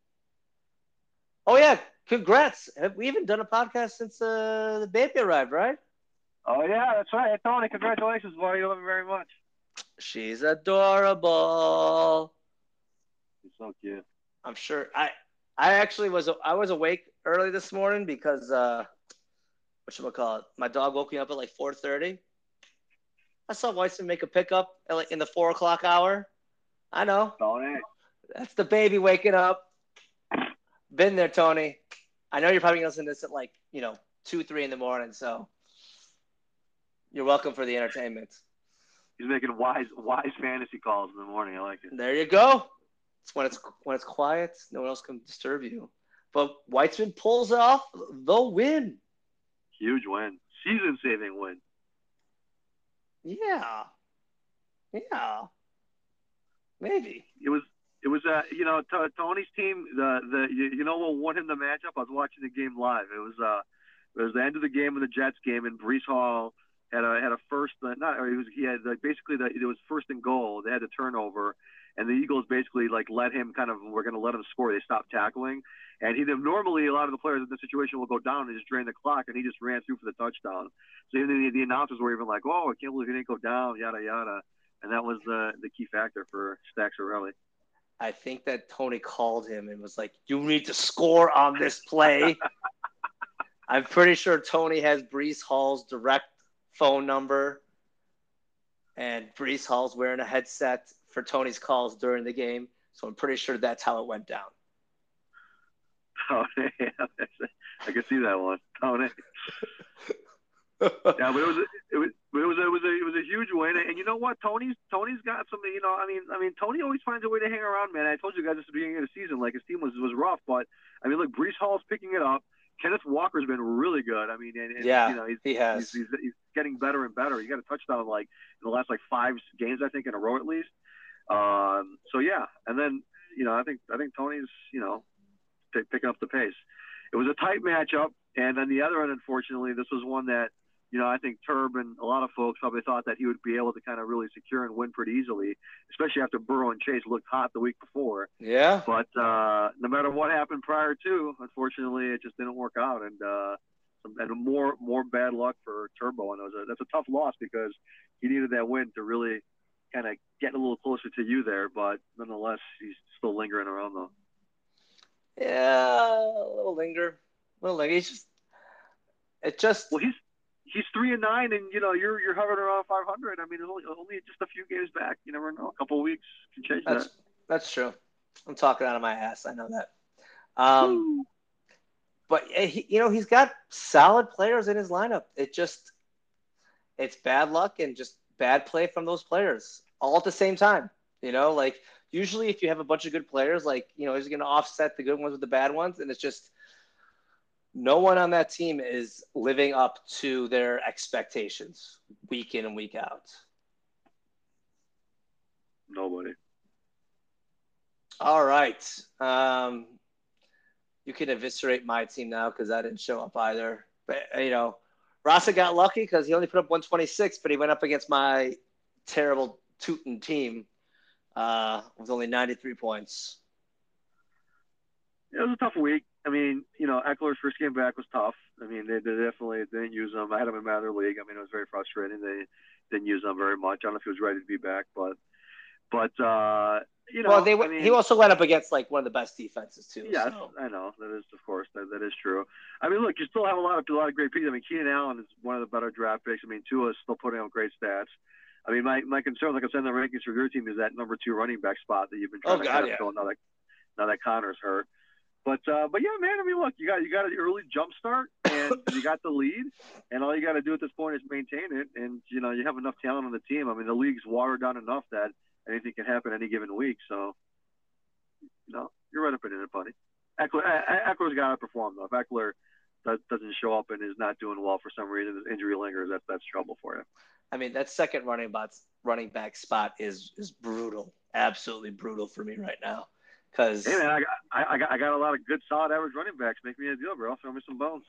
Oh yeah, congrats! Have we even done a podcast since uh, the baby arrived, right? Oh yeah, that's right. Hey, Tony, congratulations, boy. You love him very much. She's adorable. She's so cute. I'm sure. I I actually was I was awake early this morning because uh, what should I call it? My dog woke me up at like four thirty. I saw Weitzman make a pickup at like in the four o'clock hour. I know. Tony. That's the baby waking up. Been there, Tony. I know you're probably going to listen to this at like, you know, two, three in the morning. So you're welcome for the entertainment. He's making wise, wise fantasy calls in the morning. I like it. There you go. It's when it's when it's quiet. No one else can disturb you. But Weitzman pulls off the win. Huge win. Season-saving win. Yeah. Yeah. Maybe. It was. It was, uh, you know, t- Tony's team. The the you, you know what won him the matchup? I was watching the game live. It was uh, it was the end of the game of the Jets game, and Breece Hall had a had a first. Uh, not or he was he had like basically the, it was first and goal. They had a turnover, and the Eagles basically like let him kind of we're going to let him score. They stopped tackling, and he normally a lot of the players in this situation will go down and just drain the clock, and he just ran through for the touchdown. So even the, the announcers were even like, "Oh, I can't believe he didn't go down," yada yada, and that was the the key factor for Stax O'Reilly. I think that Tony called him and was like, you need to score on this play. I'm pretty sure Tony has Breece Hall's direct phone number, and Breece Hall's wearing a headset for Tony's calls during the game. So I'm pretty sure that's how it went down. Oh, yeah. I can see that one. Tony. Yeah, but it was it was it was a, it was a it was a huge win, and you know what? Tony's Tony's got something. You know, I mean, I mean, Tony always finds a way to hang around, man. I told you guys at the beginning of the season, like his team was was rough, but I mean, look, Breece Hall's picking it up. Kenneth Walker's been really good. I mean, and, and Yeah, you know, he's, he has. he's, he's he's getting better and better. He got a touchdown like in the last like five games, I think, in a row at least. Um, so yeah, and then you know, I think I think Tony's you know t- picking up the pace. It was a tight matchup, and then the other end, unfortunately, this was one that you know I think Turb and a lot of folks probably thought that he would be able to kind of really secure and win pretty easily, especially after Burrow and Chase looked hot the week before. Yeah. But uh, no matter what happened prior to, unfortunately, it just didn't work out, and uh, and more more bad luck for Turbo. And it was a, that's a tough loss because he needed that win to really kind of get a little closer to you there. But nonetheless, he's still lingering around though. Yeah, a little linger, a little linger. He's just, it just. Well, he's he's three and nine, and you know you're you're hovering around five hundred. I mean, only, only just a few games back. You never know. A couple of weeks can change that's, that. That's true. I'm talking out of my ass. I know that. Um, Woo. but he, you know, he's got solid players in his lineup. It just, it's bad luck and just bad play from those players all at the same time. You know, like usually if you have a bunch of good players, like, you know, he's going to offset the good ones with the bad ones. And it's just, no one on that team is living up to their expectations week in and week out. Nobody. All right. Um, you can eviscerate my team now because I didn't show up either. But, you know, Rasa got lucky because he only put up one twenty-six, but he went up against my terrible Tootin team uh, with only ninety-three points. It was a tough week. I mean, you know, Eckler's first game back was tough. I mean, they, they definitely didn't use him. I had him in my other league. I mean, it was very frustrating. They didn't use him very much. I don't know if he was ready to be back, but, but uh, you know, well, they, I mean, he also went up against like one of the best defenses too. Yes, so. I know that is, of course, that, that is true. I mean, look, you still have a lot of a lot of great picks. I mean, Keenan Allen is one of the better draft picks. I mean, Tua is still putting up great stats. I mean, my, my concern, like I said in the rankings for your team, is that number two running back spot that you've been trying oh, to God, kind yeah. of fill now that now that Connor's hurt. But uh, but yeah, man. I mean, look, you got you got an early jump start, and you got the lead, and all you got to do at this point is maintain it. And you know, you have enough talent on the team. I mean, the league's watered down enough that anything can happen any given week. So, you know, you're right up in it, buddy. Eckler, Eckler's got to perform though. If Eckler doesn't show up and is not doing well for some reason, his injury lingers, that's that's trouble for you. I mean, that second running back running back spot is is brutal, absolutely brutal for me right now. Because hey man, I got, I, got I got a lot of good, solid, average running backs. Make me a deal, bro. Throw me some bones.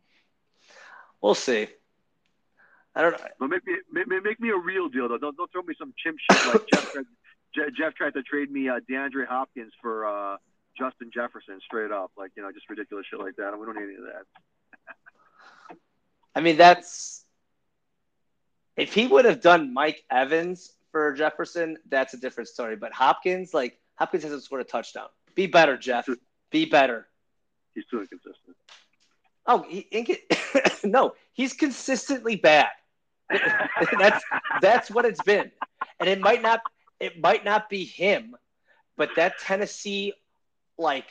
We'll see. I don't know. But make me make, make me a real deal though. Don't don't throw me some chimp shit like Jeff tried, Jeff tried to trade me uh, DeAndre Hopkins for uh, Justin Jefferson straight up, like you know, just ridiculous shit like that. And we don't need any of that. I mean, that's if he would have done Mike Evans for Jefferson, that's a different story. But Hopkins, like. Hopkins hasn't scored a touchdown. Be better, Jeff. Too, Be better. He's too inconsistent. Oh, he, inc- no, he's consistently bad. that's that's what it's been, and it might not it might not be him, but that Tennessee like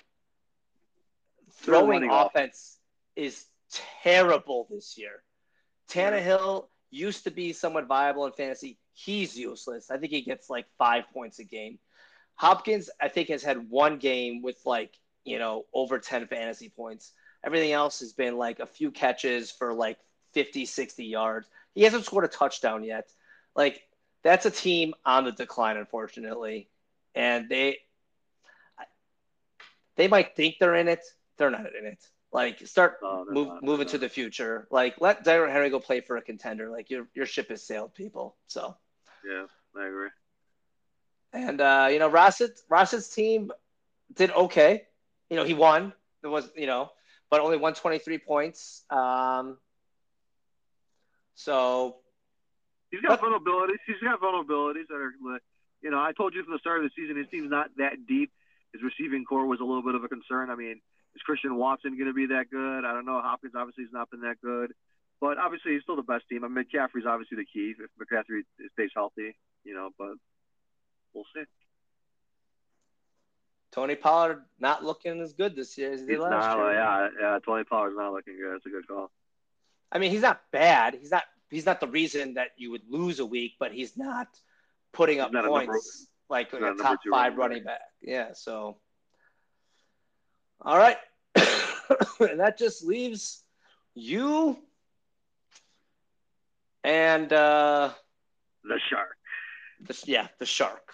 throwing offense is terrible this year. Tannehill used to be somewhat viable in fantasy. He's useless. I think he gets like five points a game. Hopkins, I think, has had one game with, like, you know, over ten fantasy points. Everything else has been, like, a few catches for, like, fifty, sixty yards. He hasn't scored a touchdown yet. Like, that's a team on the decline, unfortunately. And they they might think they're in it. They're not in it. Like, start no, move, not, moving to the future. Like, let Derrick Henry go play for a contender. Like, your your ship has sailed, people. So. Yeah, I agree. And, uh, you know, Rossett, Rossett's team did okay. You know, he won. There was, you know, but only one hundred twenty-three points. Um, so. He's got but, vulnerabilities. He's got vulnerabilities that are, you know, I told you from the start of the season, his team's not that deep. His receiving core was a little bit of a concern. I mean, is Christian Watson going to be that good? I don't know. Hopkins obviously has not been that good. But obviously he's still the best team. I mean, McCaffrey's obviously the key if McCaffrey stays healthy, you know, but. We'll see. Tony Pollard not looking as good this year as he did last not, year. Yeah, yeah, Tony Pollard's not looking good. That's a good call. I mean, he's not bad. He's not. He's not the reason that you would lose a week, but he's not putting he's up not points a like, like a a top five running back. back. Yeah. So. All right. and that just leaves you and uh, the Shark. the, yeah, the Shark.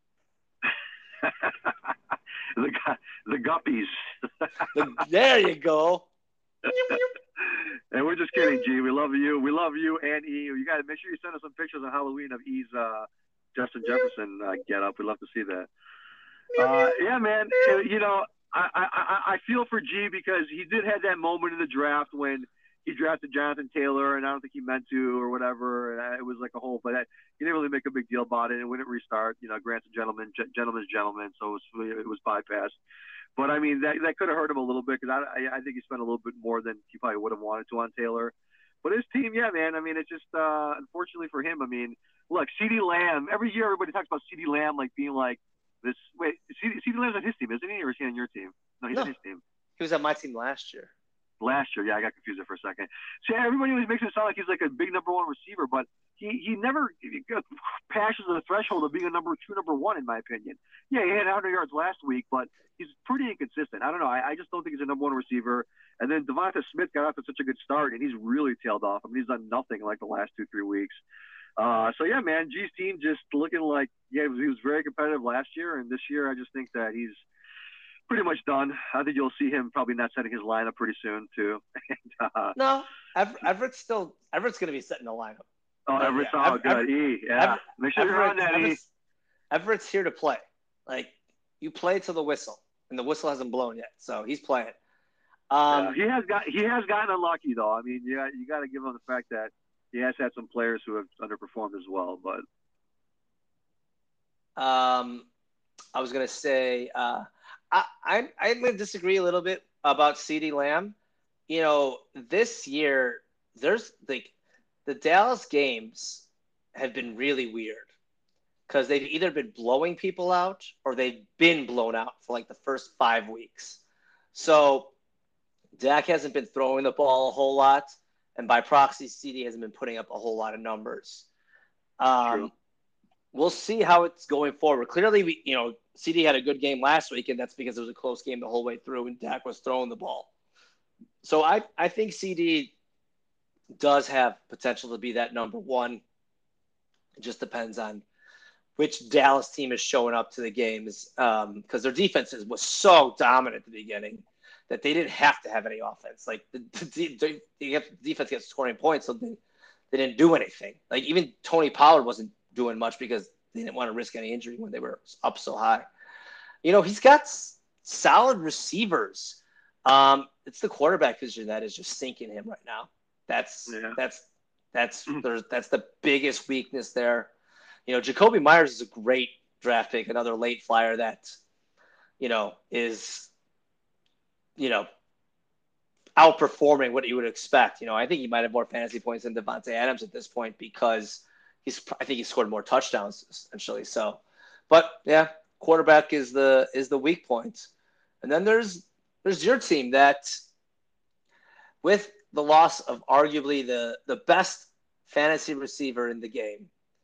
the the Guppies. The, there you go. And we're just kidding, G. We love you. We love you and E. You got to make sure you send us some pictures on Halloween of E's uh, Justin Jefferson uh, get up. We'd love to see that. Uh, yeah, man. You know, I, I I feel for G because he did have that moment in the draft when he drafted Jonathan Taylor, and I don't think he meant to or whatever. And it was like a whole, but he didn't really make a big deal about it. And when it restart, you know, grant's a gentleman, gentleman's gentleman, so it was, it was bypassed. But I mean, that that could have hurt him a little bit because I, I I think he spent a little bit more than he probably would have wanted to on Taylor. But his team, yeah, man. I mean, it's just uh, unfortunately for him. I mean, look, CeeDee Lamb. Every year, everybody talks about CeeDee Lamb like being like this. Wait, CeeDee Lamb's on his team, isn't he, or is he on your team? No, he's no, on his team. He was on my team last year. Last year, yeah, I got confused there for a second. So yeah, everybody always makes it sound like he's like a big number one receiver, but he he never passes the threshold of being a number two, number one, in my opinion. Yeah, he had one hundred yards last week, but he's pretty inconsistent. I don't know. I, I just don't think he's a number one receiver. And then Devonta Smith got off to such a good start, and he's really tailed off. I mean, he's done nothing like the last two, three weeks. Uh, so yeah, man, G's team just looking like yeah, he was, he was very competitive last year, and this year I just think that he's pretty much done. I think you'll see him probably not setting his lineup pretty soon too. and, uh, no, Ever- Everett's still Everett's going to be setting the lineup. Oh, uh, Everett's yeah. all good. Everett, E, yeah. Everett, Make sure Everett, you're on that, Everett's, E. Everett's here to play. Like, you play to the whistle, and the whistle hasn't blown yet, so he's playing. Um, yeah, he has got he has gotten unlucky though. I mean, yeah, you got to give him the fact that he has had some players who have underperformed as well. But um, I was going to say, uh, I, I, I'm going to disagree a little bit about CeeDee Lamb. You know, this year, there's like the Dallas games have been really weird because they've either been blowing people out or they've been blown out for like the first five weeks. So Dak hasn't been throwing the ball a whole lot, and by proxy, CeeDee hasn't been putting up a whole lot of numbers. Um, True. We'll see how it's going forward. Clearly, we, you know, CeeDee had a good game last week, and that's because it was a close game the whole way through, and Dak was throwing the ball. So I, I think CeeDee does have potential to be that number one. It just depends on which Dallas team is showing up to the games because um, their defense was so dominant at the beginning that they didn't have to have any offense. Like the, the, the, the defense gets scoring points, so they, they didn't do anything. Like even Tony Pollard wasn't doing much because they didn't want to risk any injury when they were up so high. You know, he's got s- solid receivers. Um, it's the quarterback position that is just sinking him right now. That's yeah. that's that's there's that's the biggest weakness there. You know, Jacoby Myers is a great draft pick, another late flyer that, you know, is, you know, outperforming what you would expect. You know, I think he might have more fantasy points than Devontae Adams at this point because he's, I think he scored more touchdowns essentially. So, but yeah, quarterback is the, is the weak point. And then there's, there's your team that with the loss of arguably the, the best fantasy receiver in the game,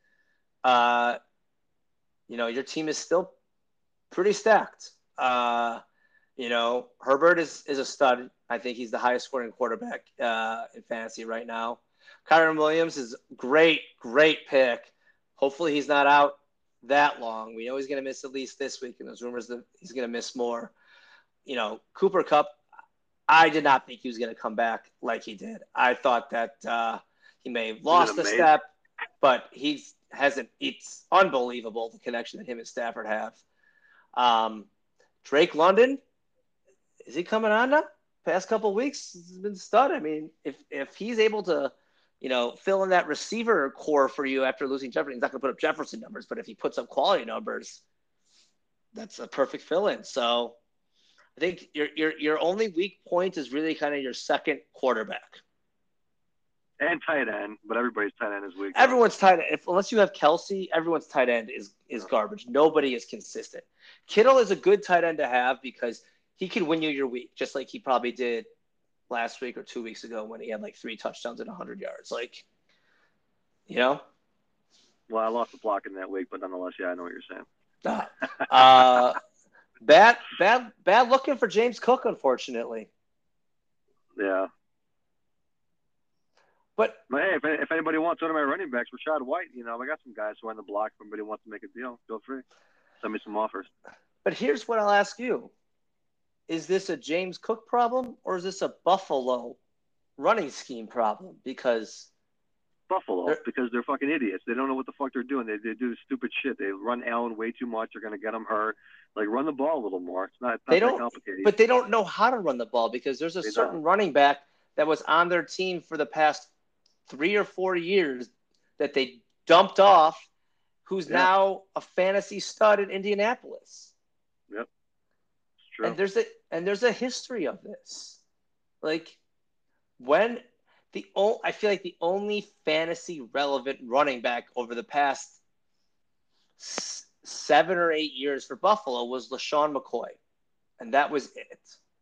uh, you know, your team is still pretty stacked. Uh, you know, Herbert is, is a stud. I think he's the highest scoring quarterback uh, in fantasy right now. Kyren Williams is great, great pick. Hopefully he's not out that long. We know he's going to miss at least this week, and there's rumors that he's going to miss more. You know, Cooper Kupp, I did not think he was going to come back like he did. I thought that uh, he may have lost a step, but he's hasn't. It's unbelievable the connection that him and Stafford have. Um, Drake London, is he coming on now? Past couple of weeks, he's been stud. I mean, if if he's able to, you know, fill in that receiver core for you after losing Jefferson, he's not going to put up Jefferson numbers, but if he puts up quality numbers, that's a perfect fill-in. So I think your your your only weak point is really kind of your second quarterback. And tight end, but everybody's tight end is weak. Everyone's tight end. If, unless you have Kelsey, everyone's tight end is is garbage. Nobody is consistent. Kittle is a good tight end to have because he can win you your week, just like he probably did last week or two weeks ago when he had like three touchdowns and one hundred yards. Like, you know? Well, I lost the block in that week, but nonetheless, yeah, I know what you're saying. Uh, uh, bad, bad, bad looking for James Cook, unfortunately. Yeah. But, but hey, if, if anybody wants one of my running backs, Rashad White, you know, I got some guys who are on the block. If anybody wants to make a deal, feel free. Send me some offers. But here's what I'll ask you. Is this a James Cook problem or is this a Buffalo running scheme problem? Because Buffalo, they're, because they're fucking idiots. They don't know what the fuck they're doing. They, they do stupid shit. They run Allen way too much. They're going to get him hurt. Like, run the ball a little more. It's not, it's not they that don't, complicated. But they don't know how to run the ball because there's a they certain don't. running back that was on their team for the past three or four years that they dumped off, who's yeah. now a fantasy stud in Indianapolis. Yep. It's true. And there's a and there's a history of this. Like, when the o- I feel like the only fantasy relevant running back over the past s- seven or eight years for Buffalo was LaShawn McCoy, and that was it.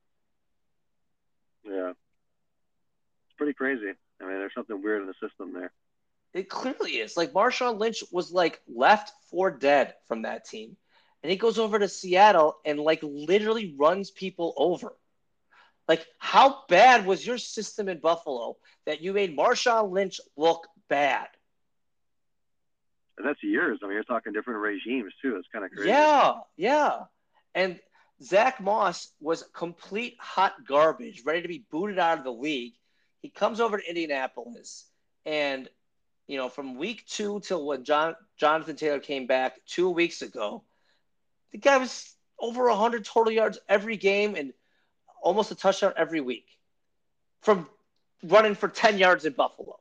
Yeah, it's pretty crazy. I mean, there's something weird in the system there. It clearly is. Like, Marshawn Lynch was like left for dead from that team, and he goes over to Seattle and like literally runs people over. Like, how bad was your system in Buffalo that you made Marshawn Lynch look bad? And that's years. I mean, you're talking different regimes, too. It's kind of crazy. Yeah, yeah. And Zach Moss was complete hot garbage, ready to be booted out of the league. He comes over to Indianapolis, and, you know, from week two till when John, Jonathan Taylor came back two weeks ago, the guy was over one hundred total yards every game and almost a touchdown every week from running for ten yards in Buffalo.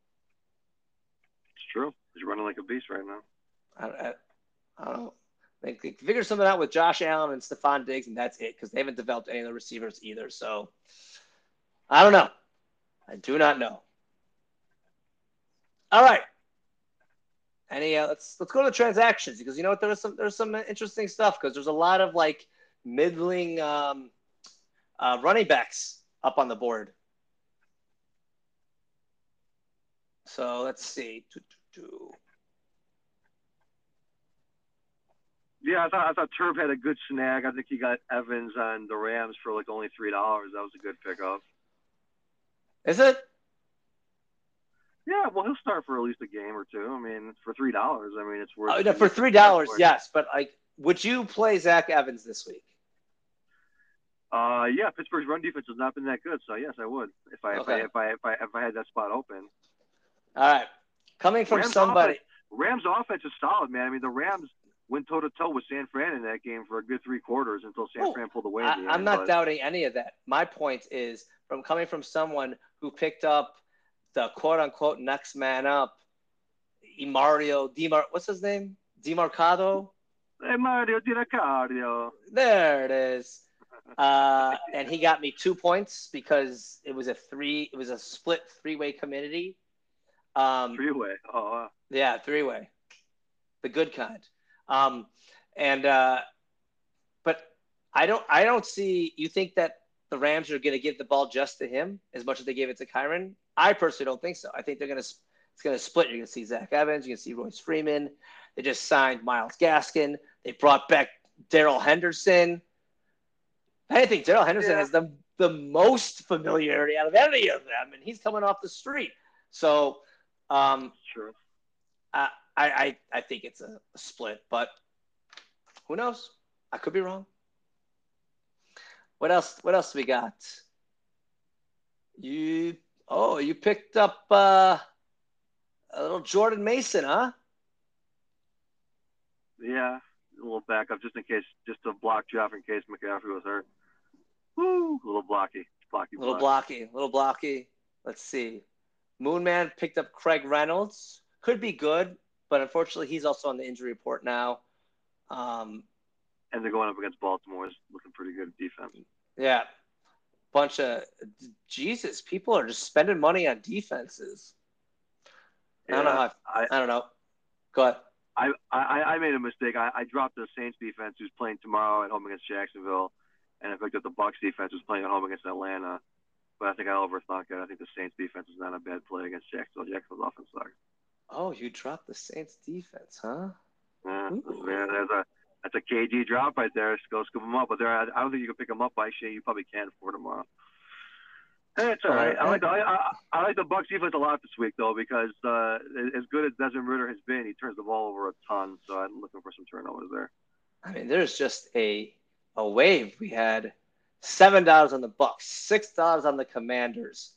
It's true. He's running like a beast right now. I, I, I don't know. They, they figure something out with Josh Allen and Stephon Diggs, and that's it, because they haven't developed any of the receivers either. So, I don't know. I do not know. All right. Any? Uh, let's let's go to the transactions, because you know what? There's some there's some interesting stuff, because there's a lot of like middling um, uh, running backs up on the board. So let's see. Yeah, I thought I thought Turb had a good snag. I think he got Evans on the Rams for like only three dollars. That was a good pickup. Is it? Yeah, well, he'll start for at least a game or two. I mean, for three dollars, I mean, it's worth. Oh, no, for three dollars, yes. But like, would you play Zach Evans this week? Uh, yeah, Pittsburgh's run defense has not been that good, so yes, I would if I okay. if, I, if I if I if I had that spot open. All right, coming from Rams somebody. Offense, Rams offense is solid, man. I mean, the Rams went toe to toe with San Fran in that game for a good three quarters until San oh, Fran pulled away. I, the I'm end, not but... doubting any of that. My point is, from coming from someone who picked up the quote unquote next man up, Mario Demar, what's his name? Demarcado. Hey, Mario Demarcado. There it is. Uh, and he got me two points because it was a three. It was a split three-way community. Um, three-way. Oh. Wow. Yeah, three-way. The good kind. Um, and uh, but I don't. I don't see. You think that the Rams are going to give the ball just to him as much as they gave it to Kyren? I personally don't think so. I think they're going to. It's going to split. You're going to see Zach Evans. You're going to see Royce Freeman. They just signed Myles Gaskin. They brought back Darrell Henderson. I think Darrell Henderson yeah. has the the most familiarity out of any of them, and he's coming off the street. So, um, sure. I, I I think it's a, a split, but who knows? I could be wrong. What else? What else we got? You oh, you picked up uh, a little Jordan Mason, huh? Yeah, a little backup just in case, just to block Jeff in case McCaffrey was hurt. Woo, a little blocky, blocky, little block. blocky, little blocky. Let's see. Moonman picked up Craig Reynolds. Could be good, but unfortunately, he's also on the injury report now. Um, and they're going up against Baltimore. Is looking pretty good defense. Yeah, bunch of Jesus. People are just spending money on defenses. Yeah, I don't know. How I, I, I don't know. Go ahead. I, I, I made a mistake. I, I dropped the Saints defense, who's playing tomorrow at home against Jacksonville, and I picked up the Bucs defense, who's playing at home against Atlanta. But I think I overthought it. I think the Saints defense is not a bad play against Jacksonville. Jacksonville's offense sucks. Oh, you dropped the Saints defense, huh? Yeah, yeah there's a that's a K D drop right there. Just go scoop them up. But there, I don't think you can pick them up. Actually, you probably can for tomorrow. Eh, It's all All right. I like right. the I, I, I like the Bucks defense a lot this week though because uh, as good as Desmond Ritter has been, he turns the ball over a ton. So I'm looking for some turnovers there. I mean, there's just a a wave. We had seven dollars on the Bucks, six dollars on the Commanders.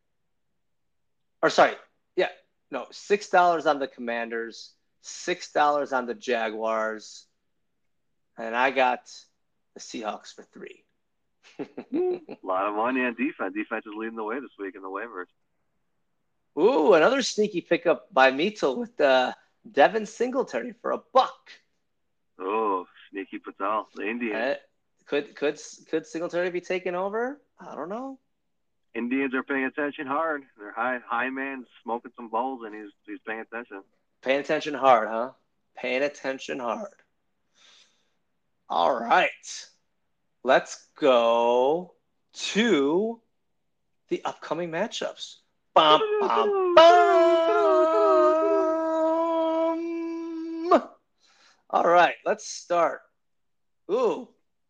Or sorry, yeah, no, six dollars on the Commanders, six dollars on the Jaguars, and I got the Seahawks for three. A lot of money on defense. Defense is leading the way this week in the waivers. Ooh, another sneaky pickup by Mito with uh, Devin Singletary for a buck. Oh, sneaky Patel, the Indians. Uh, could could could Singletary be taken over? I don't know. Indians are paying attention hard. They're high high man smoking some bowls and he's he's paying attention. Paying attention hard, huh? Paying attention hard. All right. Let's go to the upcoming matchups. Bum, bum, bum. All right, let's start. Ooh,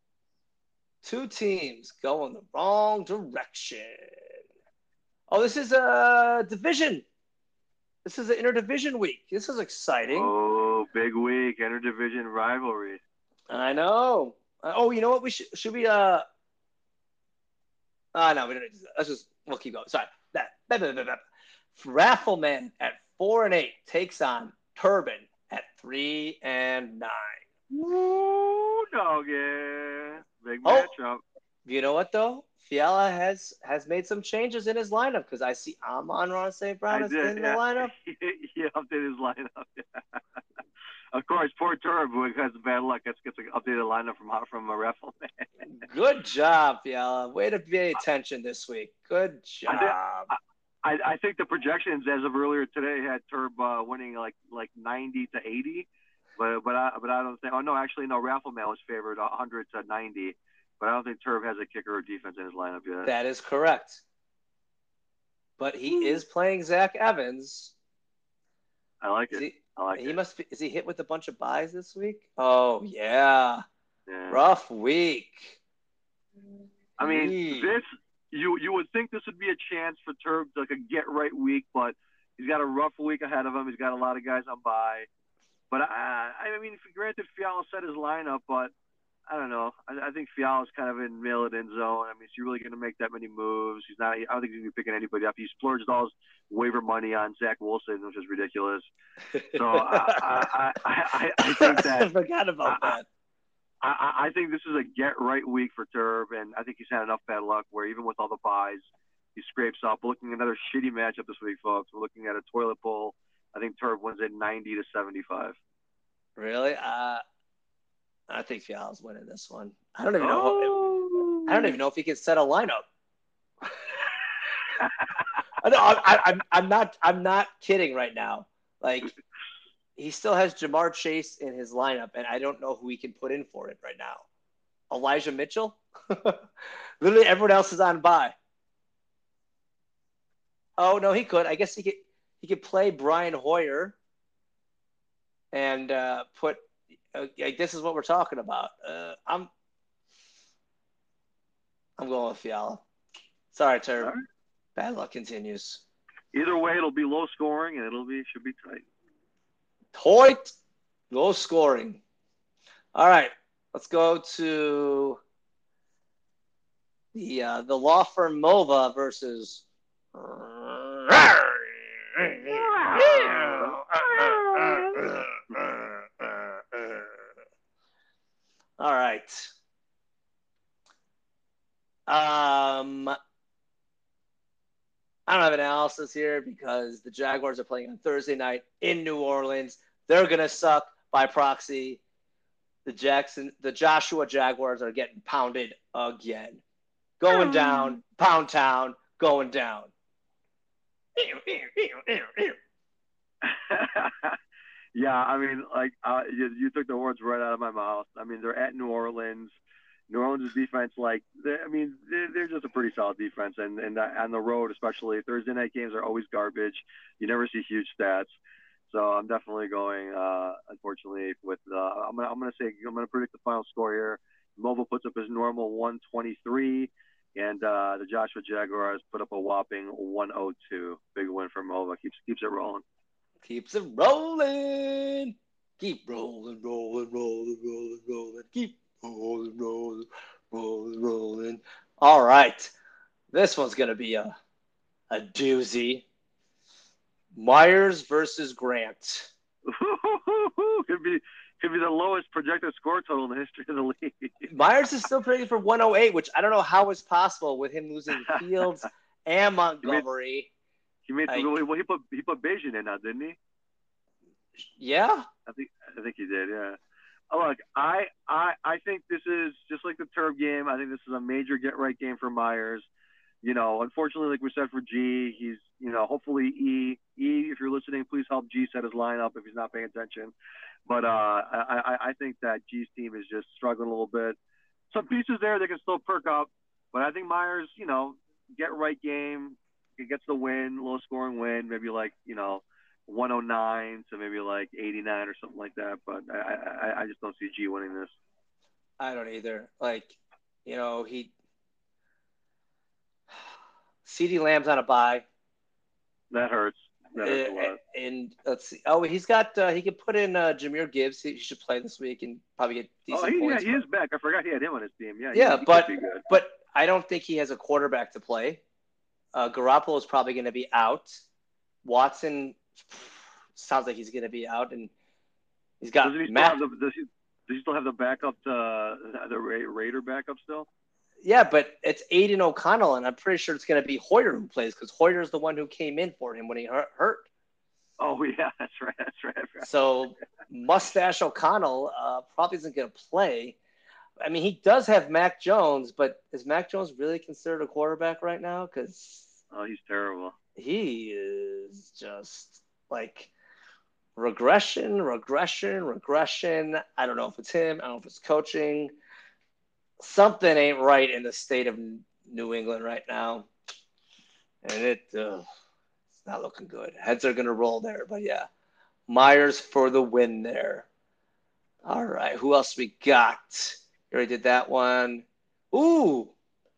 two teams going the wrong direction. Oh, this is a division. This is an interdivision week. This is exciting. Oh, big week, interdivision rivalry. I know. Uh, oh, you know what? We should should we uh. Ah, uh, no, we don't need to. Let's just we'll keep going. Sorry. That, that, that, that, that. Raffleman at four and eight takes on Turban at three and nine. Woo, doggy. Big Oh, matchup. you know what though? Fiala has has made some changes in his lineup because I see Amon-Ra Saint Brown is in yeah. the lineup. he, he updated his lineup. Yeah. Of course, poor Turb, who has bad luck, gets gets an updated lineup from from a raffle man. Good job, Fiala. Way to pay attention this week. Good job. I, I, I think the projections as of earlier today had Turb uh, winning like like ninety to eighty, but but I but I don't think. Oh no, actually no. Raffleman was favored one hundred to ninety, but I don't think Turb has a kicker or defense in his lineup yet. That is correct. But he is playing Zach Evans. I like is it. He, I like he it. must be. Is he hit with a bunch of buys this week? Oh yeah. yeah. Rough week. I mean, mm. this you you would think this would be a chance for Turb to like a get right week, but he's got a rough week ahead of him. He's got a lot of guys on bye. But I, I mean, granted, Fiala set his lineup, but I don't know. I, I think Fiala's kind of in mail it in zone. I mean, is he really going to make that many moves? He's not. I don't think he's going to be picking anybody up. He splurged all his waiver money on Zach Wilson, which is ridiculous. So I, I, I, I, I think that I forgot about I, that. I, I think this is a get right week for Turb, and I think he's had enough bad luck where even with all the buys, he scrapes up. We're looking at another shitty matchup this week, folks. We're looking at a toilet bowl. I think Turb wins it ninety to seventy-five. Really? Uh, I think Fiala's winning this one. I don't even know. Oh. If, I don't even know if he can set a lineup. I know, I, I'm I'm not I'm not kidding right now. Like he still has Jamar Chase in his lineup, and I don't know who he can put in for it right now. Elijah Mitchell? Literally everyone else is on bye. Oh no, he could. I guess he could he could play Brian Hoyer and uh, put uh, like this is what we're talking about. Uh, I'm I'm going with Fiala. Sorry, Turb. Right. Bad luck continues. Either way, it'll be low scoring and it'll be should be tight. Hoyt, low scoring. All right, let's go to the uh, the law firm Mova versus. All right. Um, I don't have an analysis here because the Jaguars are playing on Thursday night in New Orleans. They're gonna suck by proxy. The Jackson, the Joshua Jaguars are getting pounded again. Going down, pound town, going down. Yeah, I mean, like uh, you, you took the words right out of my mouth. I mean, they're at New Orleans. New Orleans' defense, like, I mean, they're, they're just a pretty solid defense, and and on the road, especially Thursday night games are always garbage. You never see huge stats, so I'm definitely going. Uh, unfortunately, with uh, I'm gonna I'm gonna say I'm gonna predict the final score here. Mobile puts up his normal one twenty-three. And uh, the Joshua Jaguars put up a whopping one oh two. Big win for Mova. Keeps keeps it rolling. Keeps it rolling. Keep rolling, rolling, rolling, rolling, rolling. Keep rolling, rolling, rolling, rolling. All right. This one's going to be a, a doozy. Myers versus Grant. could be could be the lowest projected score total in the history of the league. Myers is still predicted for one oh eight, which I don't know how it's possible with him losing Fields and Montgomery. He made, he, made like, well, he put he put Bayesian in now, didn't he? Yeah, I think I think he did. Yeah. Oh, look, I I I think this is just like the Turb game. I think this is a major get right game for Myers. You know, unfortunately, like we said for G, he's, you know, hopefully E, E, if you're listening, please help G set his lineup if he's not paying attention. But uh, I, I, I think that G's team is just struggling a little bit. Some pieces there they can still perk up, but I think Myers, you know, get right game, he gets the win, low scoring win, maybe like, you know, one oh nine to maybe like eighty-nine or something like that. But I, I, I just don't see G winning this. I don't either. Like, you know, he. CeeDee Lamb's on a bye. That hurts. That hurts a lot. And let's see. Oh, he's got. Uh, he could put in uh, Jahmyr Gibbs. He should play this week and probably get decent oh, he, points. Yeah, he is back. I forgot he had him on his team. Yeah. Yeah, he, he but but I don't think he has a quarterback to play. Uh, Garoppolo is probably going to be out. Watson sounds like he's going to be out, and he's got does he Matt. Still have the, does, he, does he still have the backup to uh, the Raider backup still? Yeah, but it's Aiden O'Connell, and I'm pretty sure it's going to be Hoyer who plays because Hoyer's the one who came in for him when he hurt. Oh, yeah, that's right. That's right. That's right. So Mustache O'Connell uh, probably isn't going to play. I mean, he does have Mac Jones, but is Mac Jones really considered a quarterback right now? Because oh, he's terrible. He is just like regression, regression, regression. I don't know if it's him. I don't know if it's coaching. Something ain't right in the state of New England right now. And it, uh, it's not looking good. Heads are going to roll there. But, yeah, Myers for the win there. All right, who else we got? You already did that one. Ooh,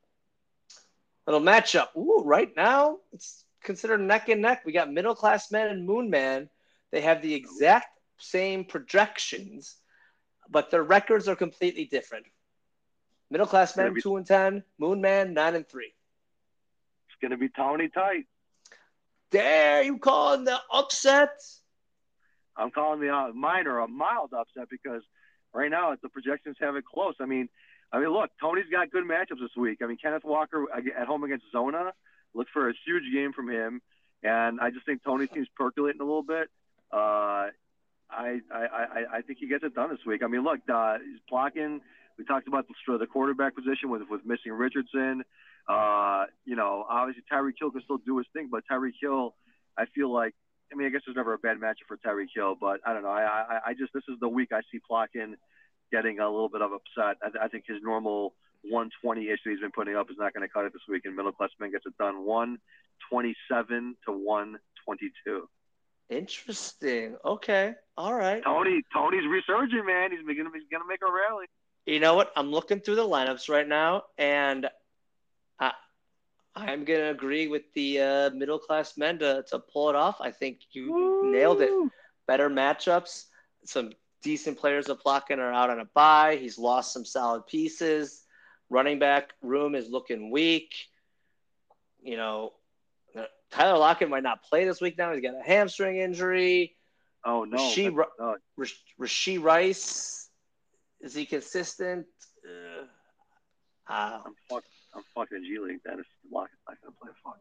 little matchup. Ooh, right now it's considered neck and neck. We got Middle Class Men and Moon Man. They have the exact same projections, but their records are completely different. Middle Class Men be, two and ten, Moon Man nine and three. It's gonna be Tony tight. There, you calling the upset? I'm calling the uh, minor a mild upset because right now the projections have it close. I mean, I mean, look, Tony's got good matchups this week. I mean, Kenneth Walker at home against Zona. Look for a huge game from him, and I just think Tony seems percolating a little bit. Uh, I, I I I think he gets it done this week. I mean, look, uh, he's blocking. We talked about the, the quarterback position with with missing Richardson. Uh, you know, obviously Tyreek Hill can still do his thing, but Tyreek Hill, I feel like, I mean, I guess there's never a bad matchup for Tyreek Hill, but I don't know. I, I I just this is the week I see Plotkin getting a little bit of upset. I, I think his normal one twenty-ish that he's been putting up is not going to cut it this week, and Middle Class Men gets it done one twenty-seven to one twenty-two. Interesting. Okay. All right. Tony, Tony's resurging, man. He's gonna he's gonna make a rally. You know what? I'm looking through the lineups right now, and I, I'm gonna agree with the uh, Middle Class Men to, to pull it off. I think you Woo! nailed it. Better matchups. Some decent players of Plotkin are out on a bye. He's lost some solid pieces. Running back room is looking weak. You know, Tyler Lockett might not play this week now. He's got a hamstring injury. Oh, no. Rashee, no. Rashee Rice, is he consistent? Uh, uh, I'm, fuck, I'm fucking G League. That is Lockett's not going to play fuck.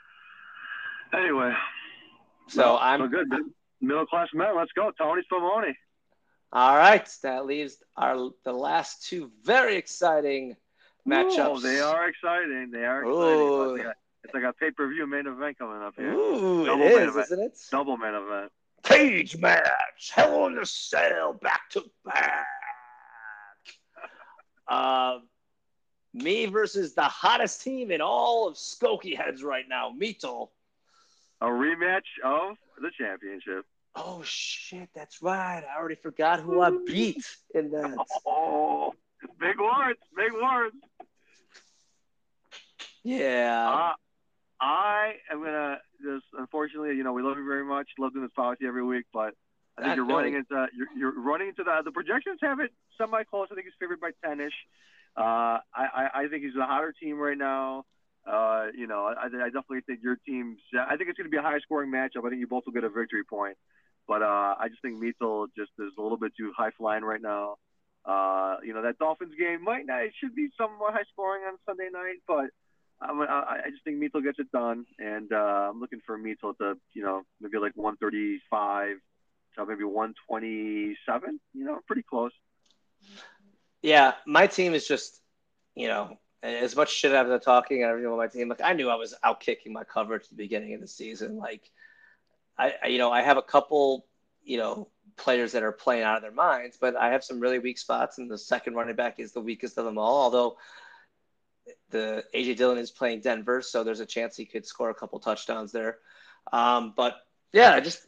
Anyway. So no, I'm. So good. Middle Class Men. Let's go. Tony Spumoni. All right. That leaves our the last two very exciting matchups. Oh, they are exciting. They are exciting. It's like, a, it's like a pay-per-view main event coming up here. Ooh, Double it main is, event. isn't it? Double main event. Cage match. Hell in a Cell. Back to back. uh, me versus the hottest team in all of Skokie Heads right now, Mito. A rematch of the championship. Oh, shit. That's right. I already forgot who I beat in that. Oh, big words. Big words. Yeah. Uh, I am gonna just unfortunately, you know, we love you very much. Love doing this policy every week, but I think I you're running know. into you're, you're running into the the projections have it semi close. I think he's favored by ten ish. Uh, I, I I think he's a hotter team right now. Uh, you know, I, I definitely think your team's. I think it's going to be a high scoring matchup. I think you both will get a victory point, but uh, I just think Meatle just is a little bit too high flying right now. Uh, you know, that Dolphins game might not. It should be somewhat high scoring on Sunday night, but I'm, I, I just think Meatle gets it done, and uh, I'm looking for Meatle to, you know, maybe like one thirty-five to maybe one twenty-seven. You know, pretty close. Yeah, my team is just, you know, as much shit I've been talking and everything with my team. Like I knew I was out kicking my coverage at the beginning of the season. Like I, I, you know, I have a couple, you know, players that are playing out of their minds, but I have some really weak spots, and the second running back is the weakest of them all. Although the A J Dillon is playing Denver, so there's a chance he could score a couple touchdowns there. Um, but yeah, I just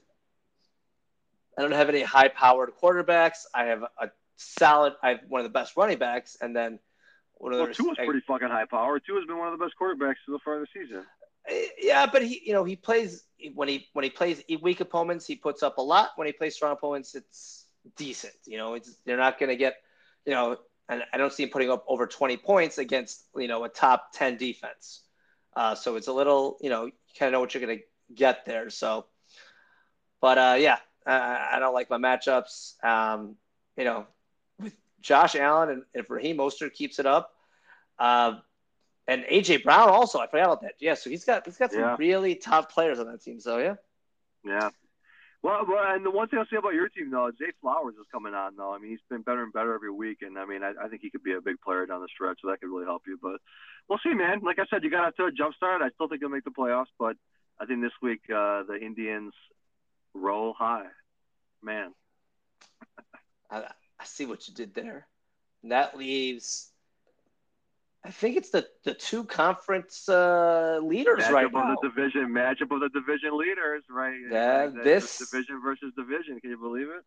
I don't have any high-powered quarterbacks. I have a solid. I have one of the best running backs, and then one of Well, those. Tua's pretty fucking high power. Tua's been one of the best quarterbacks so far this season. Yeah, but he, you know, he plays when he when he plays weak opponents, he puts up a lot. When he plays strong opponents, it's decent. You know, it's they're not going to get, you know, and I don't see him putting up over twenty points against, you know, a top ten defense. Uh, so it's a little, you know, you kind of know what you're going to get there. So, but uh, yeah, I, I don't like my matchups. Um, you know, with Josh Allen and if Raheem Mostert keeps it up. Uh, And A J Brown also, I forgot about that. Yeah, so he's got he's got some Yeah. really top players on that team. So yeah. Yeah. Well, well, and the one thing I'll say about your team though, Zay Flowers is coming on though. I mean, he's been better and better every week, and I mean, I, I think he could be a big player down the stretch, so that could really help you. But we'll see, man. Like I said, you got to a jump start. I still think you'll make the playoffs, but I think this week uh, the Indians roll high, man. I, I see what you did there. And that leaves, I think it's the the two conference uh, leaders Matchup right of now. the division, matchup of the division leaders, right? That right? this Division versus division. Can you believe it?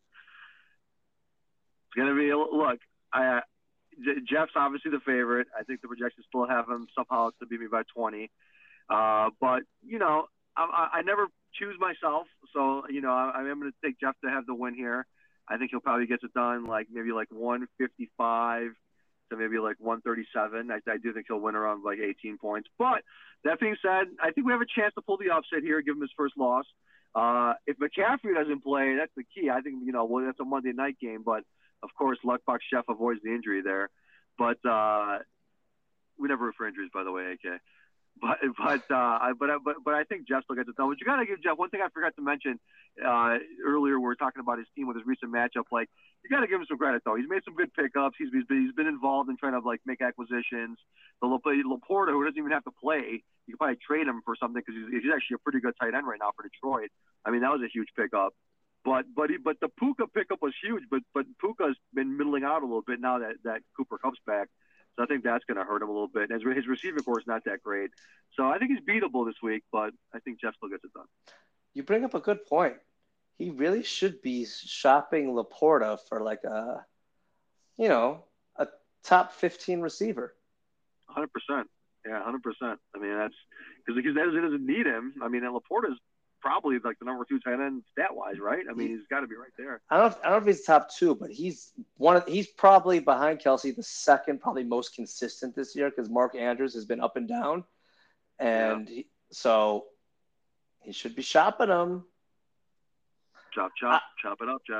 It's gonna be look. I Jeff's obviously the favorite. I think the projections still have him somehow to beat me by twenty. Uh, but you know, I, I never choose myself, so you know, I, I'm going to take Jeff to have the win here. I think he'll probably get it done like maybe like one fifty-five to maybe like one thirty-seven. I, I do think he'll win around like eighteen points. But that being said, I think we have a chance to pull the upset here, give him his first loss. Uh, if McCaffrey doesn't play, that's the key. I think, you know, well, that's a Monday night game, but of course, Luckbox Chef avoids the injury there. But uh, we never root for injuries, by the way, A K. But but uh, but but but I think Jeff still gets it done. But you got to give Jeff one thing I forgot to mention uh, earlier. We were talking about his team with his recent matchup. Like you got to give him some credit though. He's made some good pickups. He's he's been, he's been involved in trying to like make acquisitions. The Laporta, who doesn't even have to play, you could probably trade him for something because he's, he's actually a pretty good tight end right now for Detroit. I mean that was a huge pickup. But but he, but the Puka pickup was huge. But but Puka's been middling out a little bit now that that Cooper Kupp's back. So I think that's going to hurt him a little bit. And his, his receiving core is not that great. So I think he's beatable this week, but I think Jeff still gets it done. You bring up a good point. He really should be shopping Laporta for like a, you know, a top fifteen receiver. one hundred percent. Yeah, one hundred percent. I mean, that's because he doesn't need him. I mean, and Laporta's probably like the number two tight end stat wise, right? I mean, he, he's got to be right there. I don't, I don't know if he's top two, but he's one of, he's probably behind Kelsey, the second, probably most consistent this year because Mark Andrews has been up and down. And yeah. he, so he should be shopping him. Chop, chop, I, chop it up, Jeff.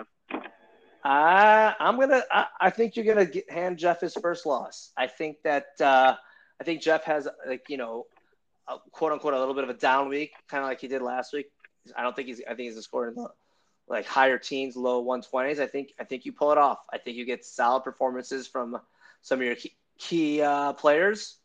I, I'm going to, I think you're going to hand Jeff his first loss. I think that, uh, I think Jeff has like, you know, a, quote unquote, a little bit of a down week, kind of like he did last week. I don't think he's, I think he's a scorer in the like higher teens, low one twenties. I think, I think you pull it off. I think you get solid performances from some of your key, key uh, players.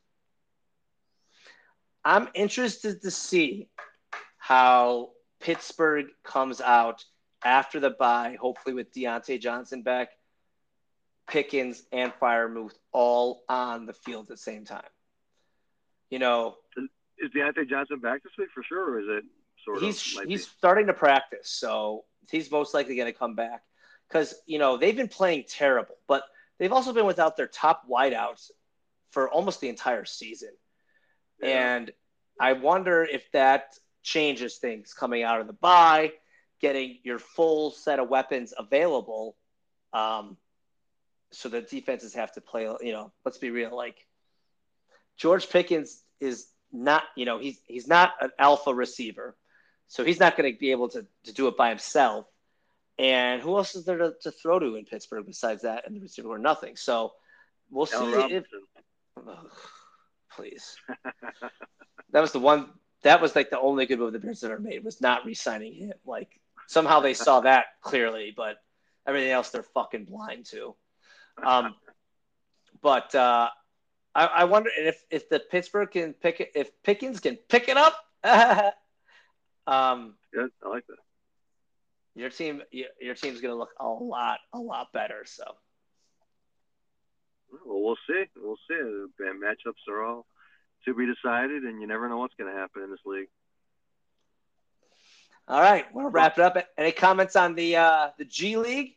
I'm interested to see how Pittsburgh comes out after the bye, hopefully with Deontay Johnson back, Pickens and Freiermuth all on the field at the same time. You know, is, is Deontay Johnson back this week for sure, or is it sort he's, of? He's be? starting to practice, so he's most likely going to come back because, you know, they've been playing terrible, but they've also been without their top wideouts for almost the entire season. Yeah. And I wonder if that changes things coming out of the bye, getting your full set of weapons available. Um, so the defenses have to play, you know, let's be real. Like George Pickens is not, you know, he's, he's not an alpha receiver. So he's not going to be able to, to do it by himself. And who else is there to, to throw to in Pittsburgh besides that and the receiver or nothing? So we'll Allen see Robinson. if oh, please. That was the one that was like the only good move the Bears ever made was not re-signing him. Like somehow they saw that clearly, but everything else they're fucking blind to. Um, but uh, I, I wonder if if the Pittsburgh can pick it, if Pickens can pick it up. um, Good, I like that. Your team, your, your team's going to look a lot, a lot better. So, well, we'll see. We'll see. The matchups are all to be decided, and you never know what's going to happen in this league. All right, we'll wrap it up. Any comments on the uh, the G League?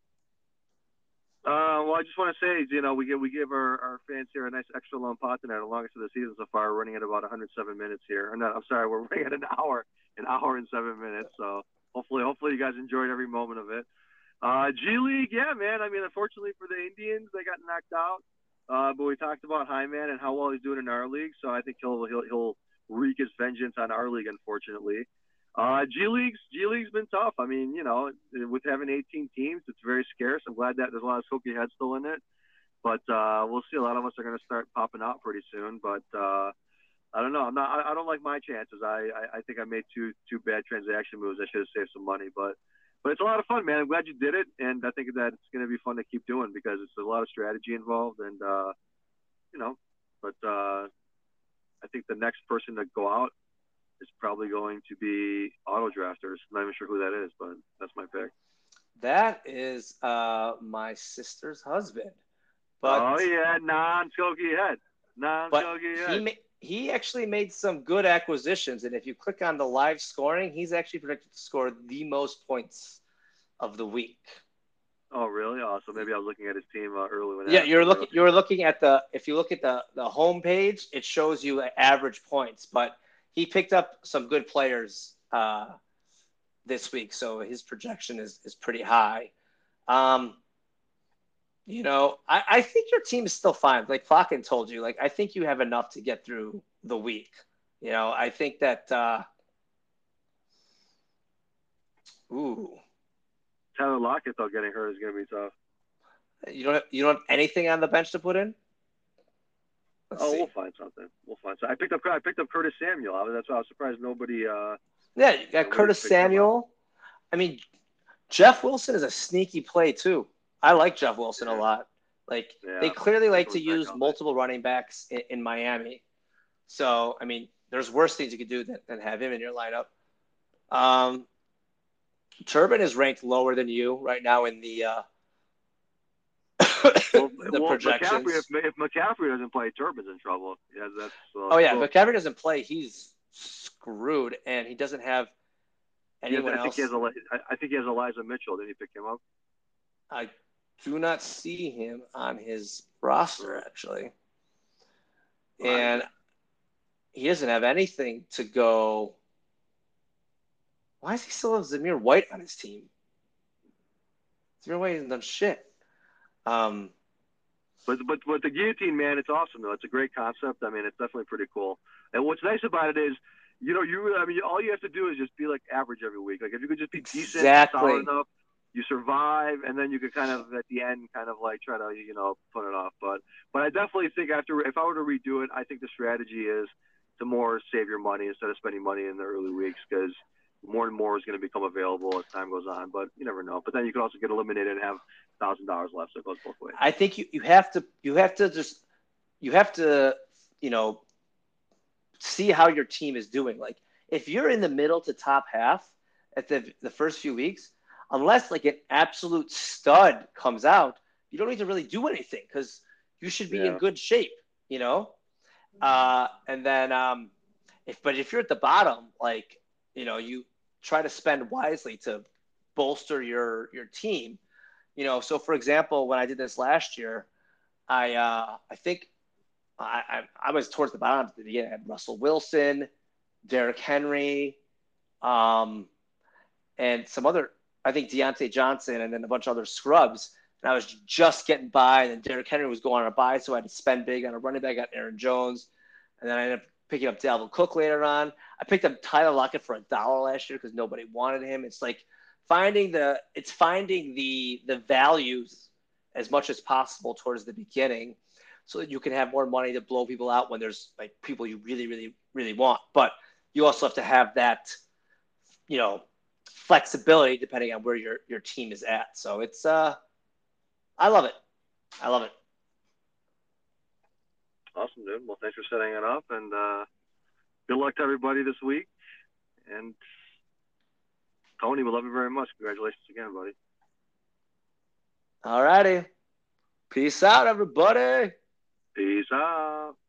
Uh, well, I just want to say, you know, we give we give our, our fans here a nice extra long pot tonight, the longest of the season so far. We're running at about one hundred seven minutes here. Or no, I'm sorry, we're running at an hour, an hour and seven minutes. So hopefully, hopefully you guys enjoyed every moment of it. Uh, G League, yeah, man. I mean, unfortunately for the Indians, they got knocked out. Uh, but we talked about Hyman and how well he's doing in our league, so I think he'll he'll he'll wreak his vengeance on our league, unfortunately. Uh, G League's G League's been tough. I mean, you know, with having eighteen teams, it's very scarce. I'm glad that there's a lot of Skokie heads still in it, but uh, we'll see. A lot of us are going to start popping out pretty soon. But uh, I don't know. I'm not. I, I don't like my chances. I, I I think I made two two bad transaction moves. I should have saved some money, but. But it's a lot of fun, man. I'm glad you did it, and I think that it's going to be fun to keep doing because it's a lot of strategy involved, and uh, you know. But uh, I think the next person to go out is probably going to be Auto Drafters. I'm not even sure who that is, but that's my pick. That is uh, my sister's husband. But, oh yeah, non-Skokie head, non-Skokie head. He ma- he actually made some good acquisitions, and if you click on the live scoring, he's actually predicted to score the most points of the week. Oh, really? Oh, so maybe I was looking at his team uh, early. When yeah, you're looking. You're looking at the. If you look at the the home page, it shows you average points, but he picked up some good players uh, this week, so his projection is is pretty high. Um, You know, I, I think your team is still fine. Like Flocken told you, like I think you have enough to get through the week. You know, I think that. Uh, ooh. Tyler Lockett though getting hurt is going to be tough. You don't have, you don't have anything on the bench to put in. Let's oh, see. We'll find something. We'll find something. I picked up I picked up Curtis Samuel. That's why I was surprised nobody. Uh, yeah, you got Curtis Samuel. I mean, Jeff Wilson is a sneaky play too. I like Jeff Wilson yeah. a lot. Like yeah, they clearly like to use multiple running backs in, in Miami. So I mean, there's worse things you could do than, than have him in your lineup. Um, Turbin is ranked lower than you right now in the uh, well, the well, projections. McCaffrey, if, if McCaffrey doesn't play, Turbin's in trouble. Yeah, that's. Uh, oh yeah, cool. if McCaffrey doesn't play, he's screwed, and he doesn't have anyone yeah, I else. Think he has a, I think he has Elijah Mitchell. Didn't he pick him up? I do not see him on his roster actually, and he doesn't have anything to go. Why does he still have Zamir White on his team? Zamir White hasn't done shit. Um, but but but the guillotine, man, it's awesome though. It's a great concept. I mean, it's definitely pretty cool. And what's nice about it is, you know, you I mean, all you have to do is just be like average every week. Like if you could just be decent, exactly. solid enough, you survive, and then you could kind of at the end kind of like try to you know put it off. But but I definitely think after if I were to redo it, I think the strategy is to more save your money instead of spending money in the early weeks because more and more is going to become available as time goes on. But you never know. But then you could also get eliminated and have thousand dollars left. So it goes both ways. I think you, you have to you have to just you have to you know see how your team is doing. Like if you're in the middle to top half at the the first few weeks, unless like an absolute stud comes out, you don't need to really do anything because you should be yeah. in good shape, you know? Uh, and then, um, if, but if you're at the bottom, like, you know, you try to spend wisely to bolster your, your team, you know? So for example, when I did this last year, I, uh, I think I, I, I was towards the bottom at the beginning. I had Russell Wilson, Derrick Henry, um, and some other, I think Deontay Johnson, and then a bunch of other scrubs. And I was just getting by, and then Derrick Henry was going on a buy, so I had to spend big on a running back. I got Aaron Jones, and then I ended up picking up Dalvin Cook later on. I picked up Tyler Lockett for a dollar last year because nobody wanted him. It's like finding the it's finding the the values as much as possible towards the beginning, so that you can have more money to blow people out when there's like people you really, really, really want. But you also have to have that, you know, flexibility depending on where your your team is at. So it's uh, I love it. I love it. Awesome, dude. Well, thanks for setting it up, and uh, good luck to everybody this week. And Tony, we love you very much. Congratulations again, buddy. All righty. Peace out, everybody. Peace out.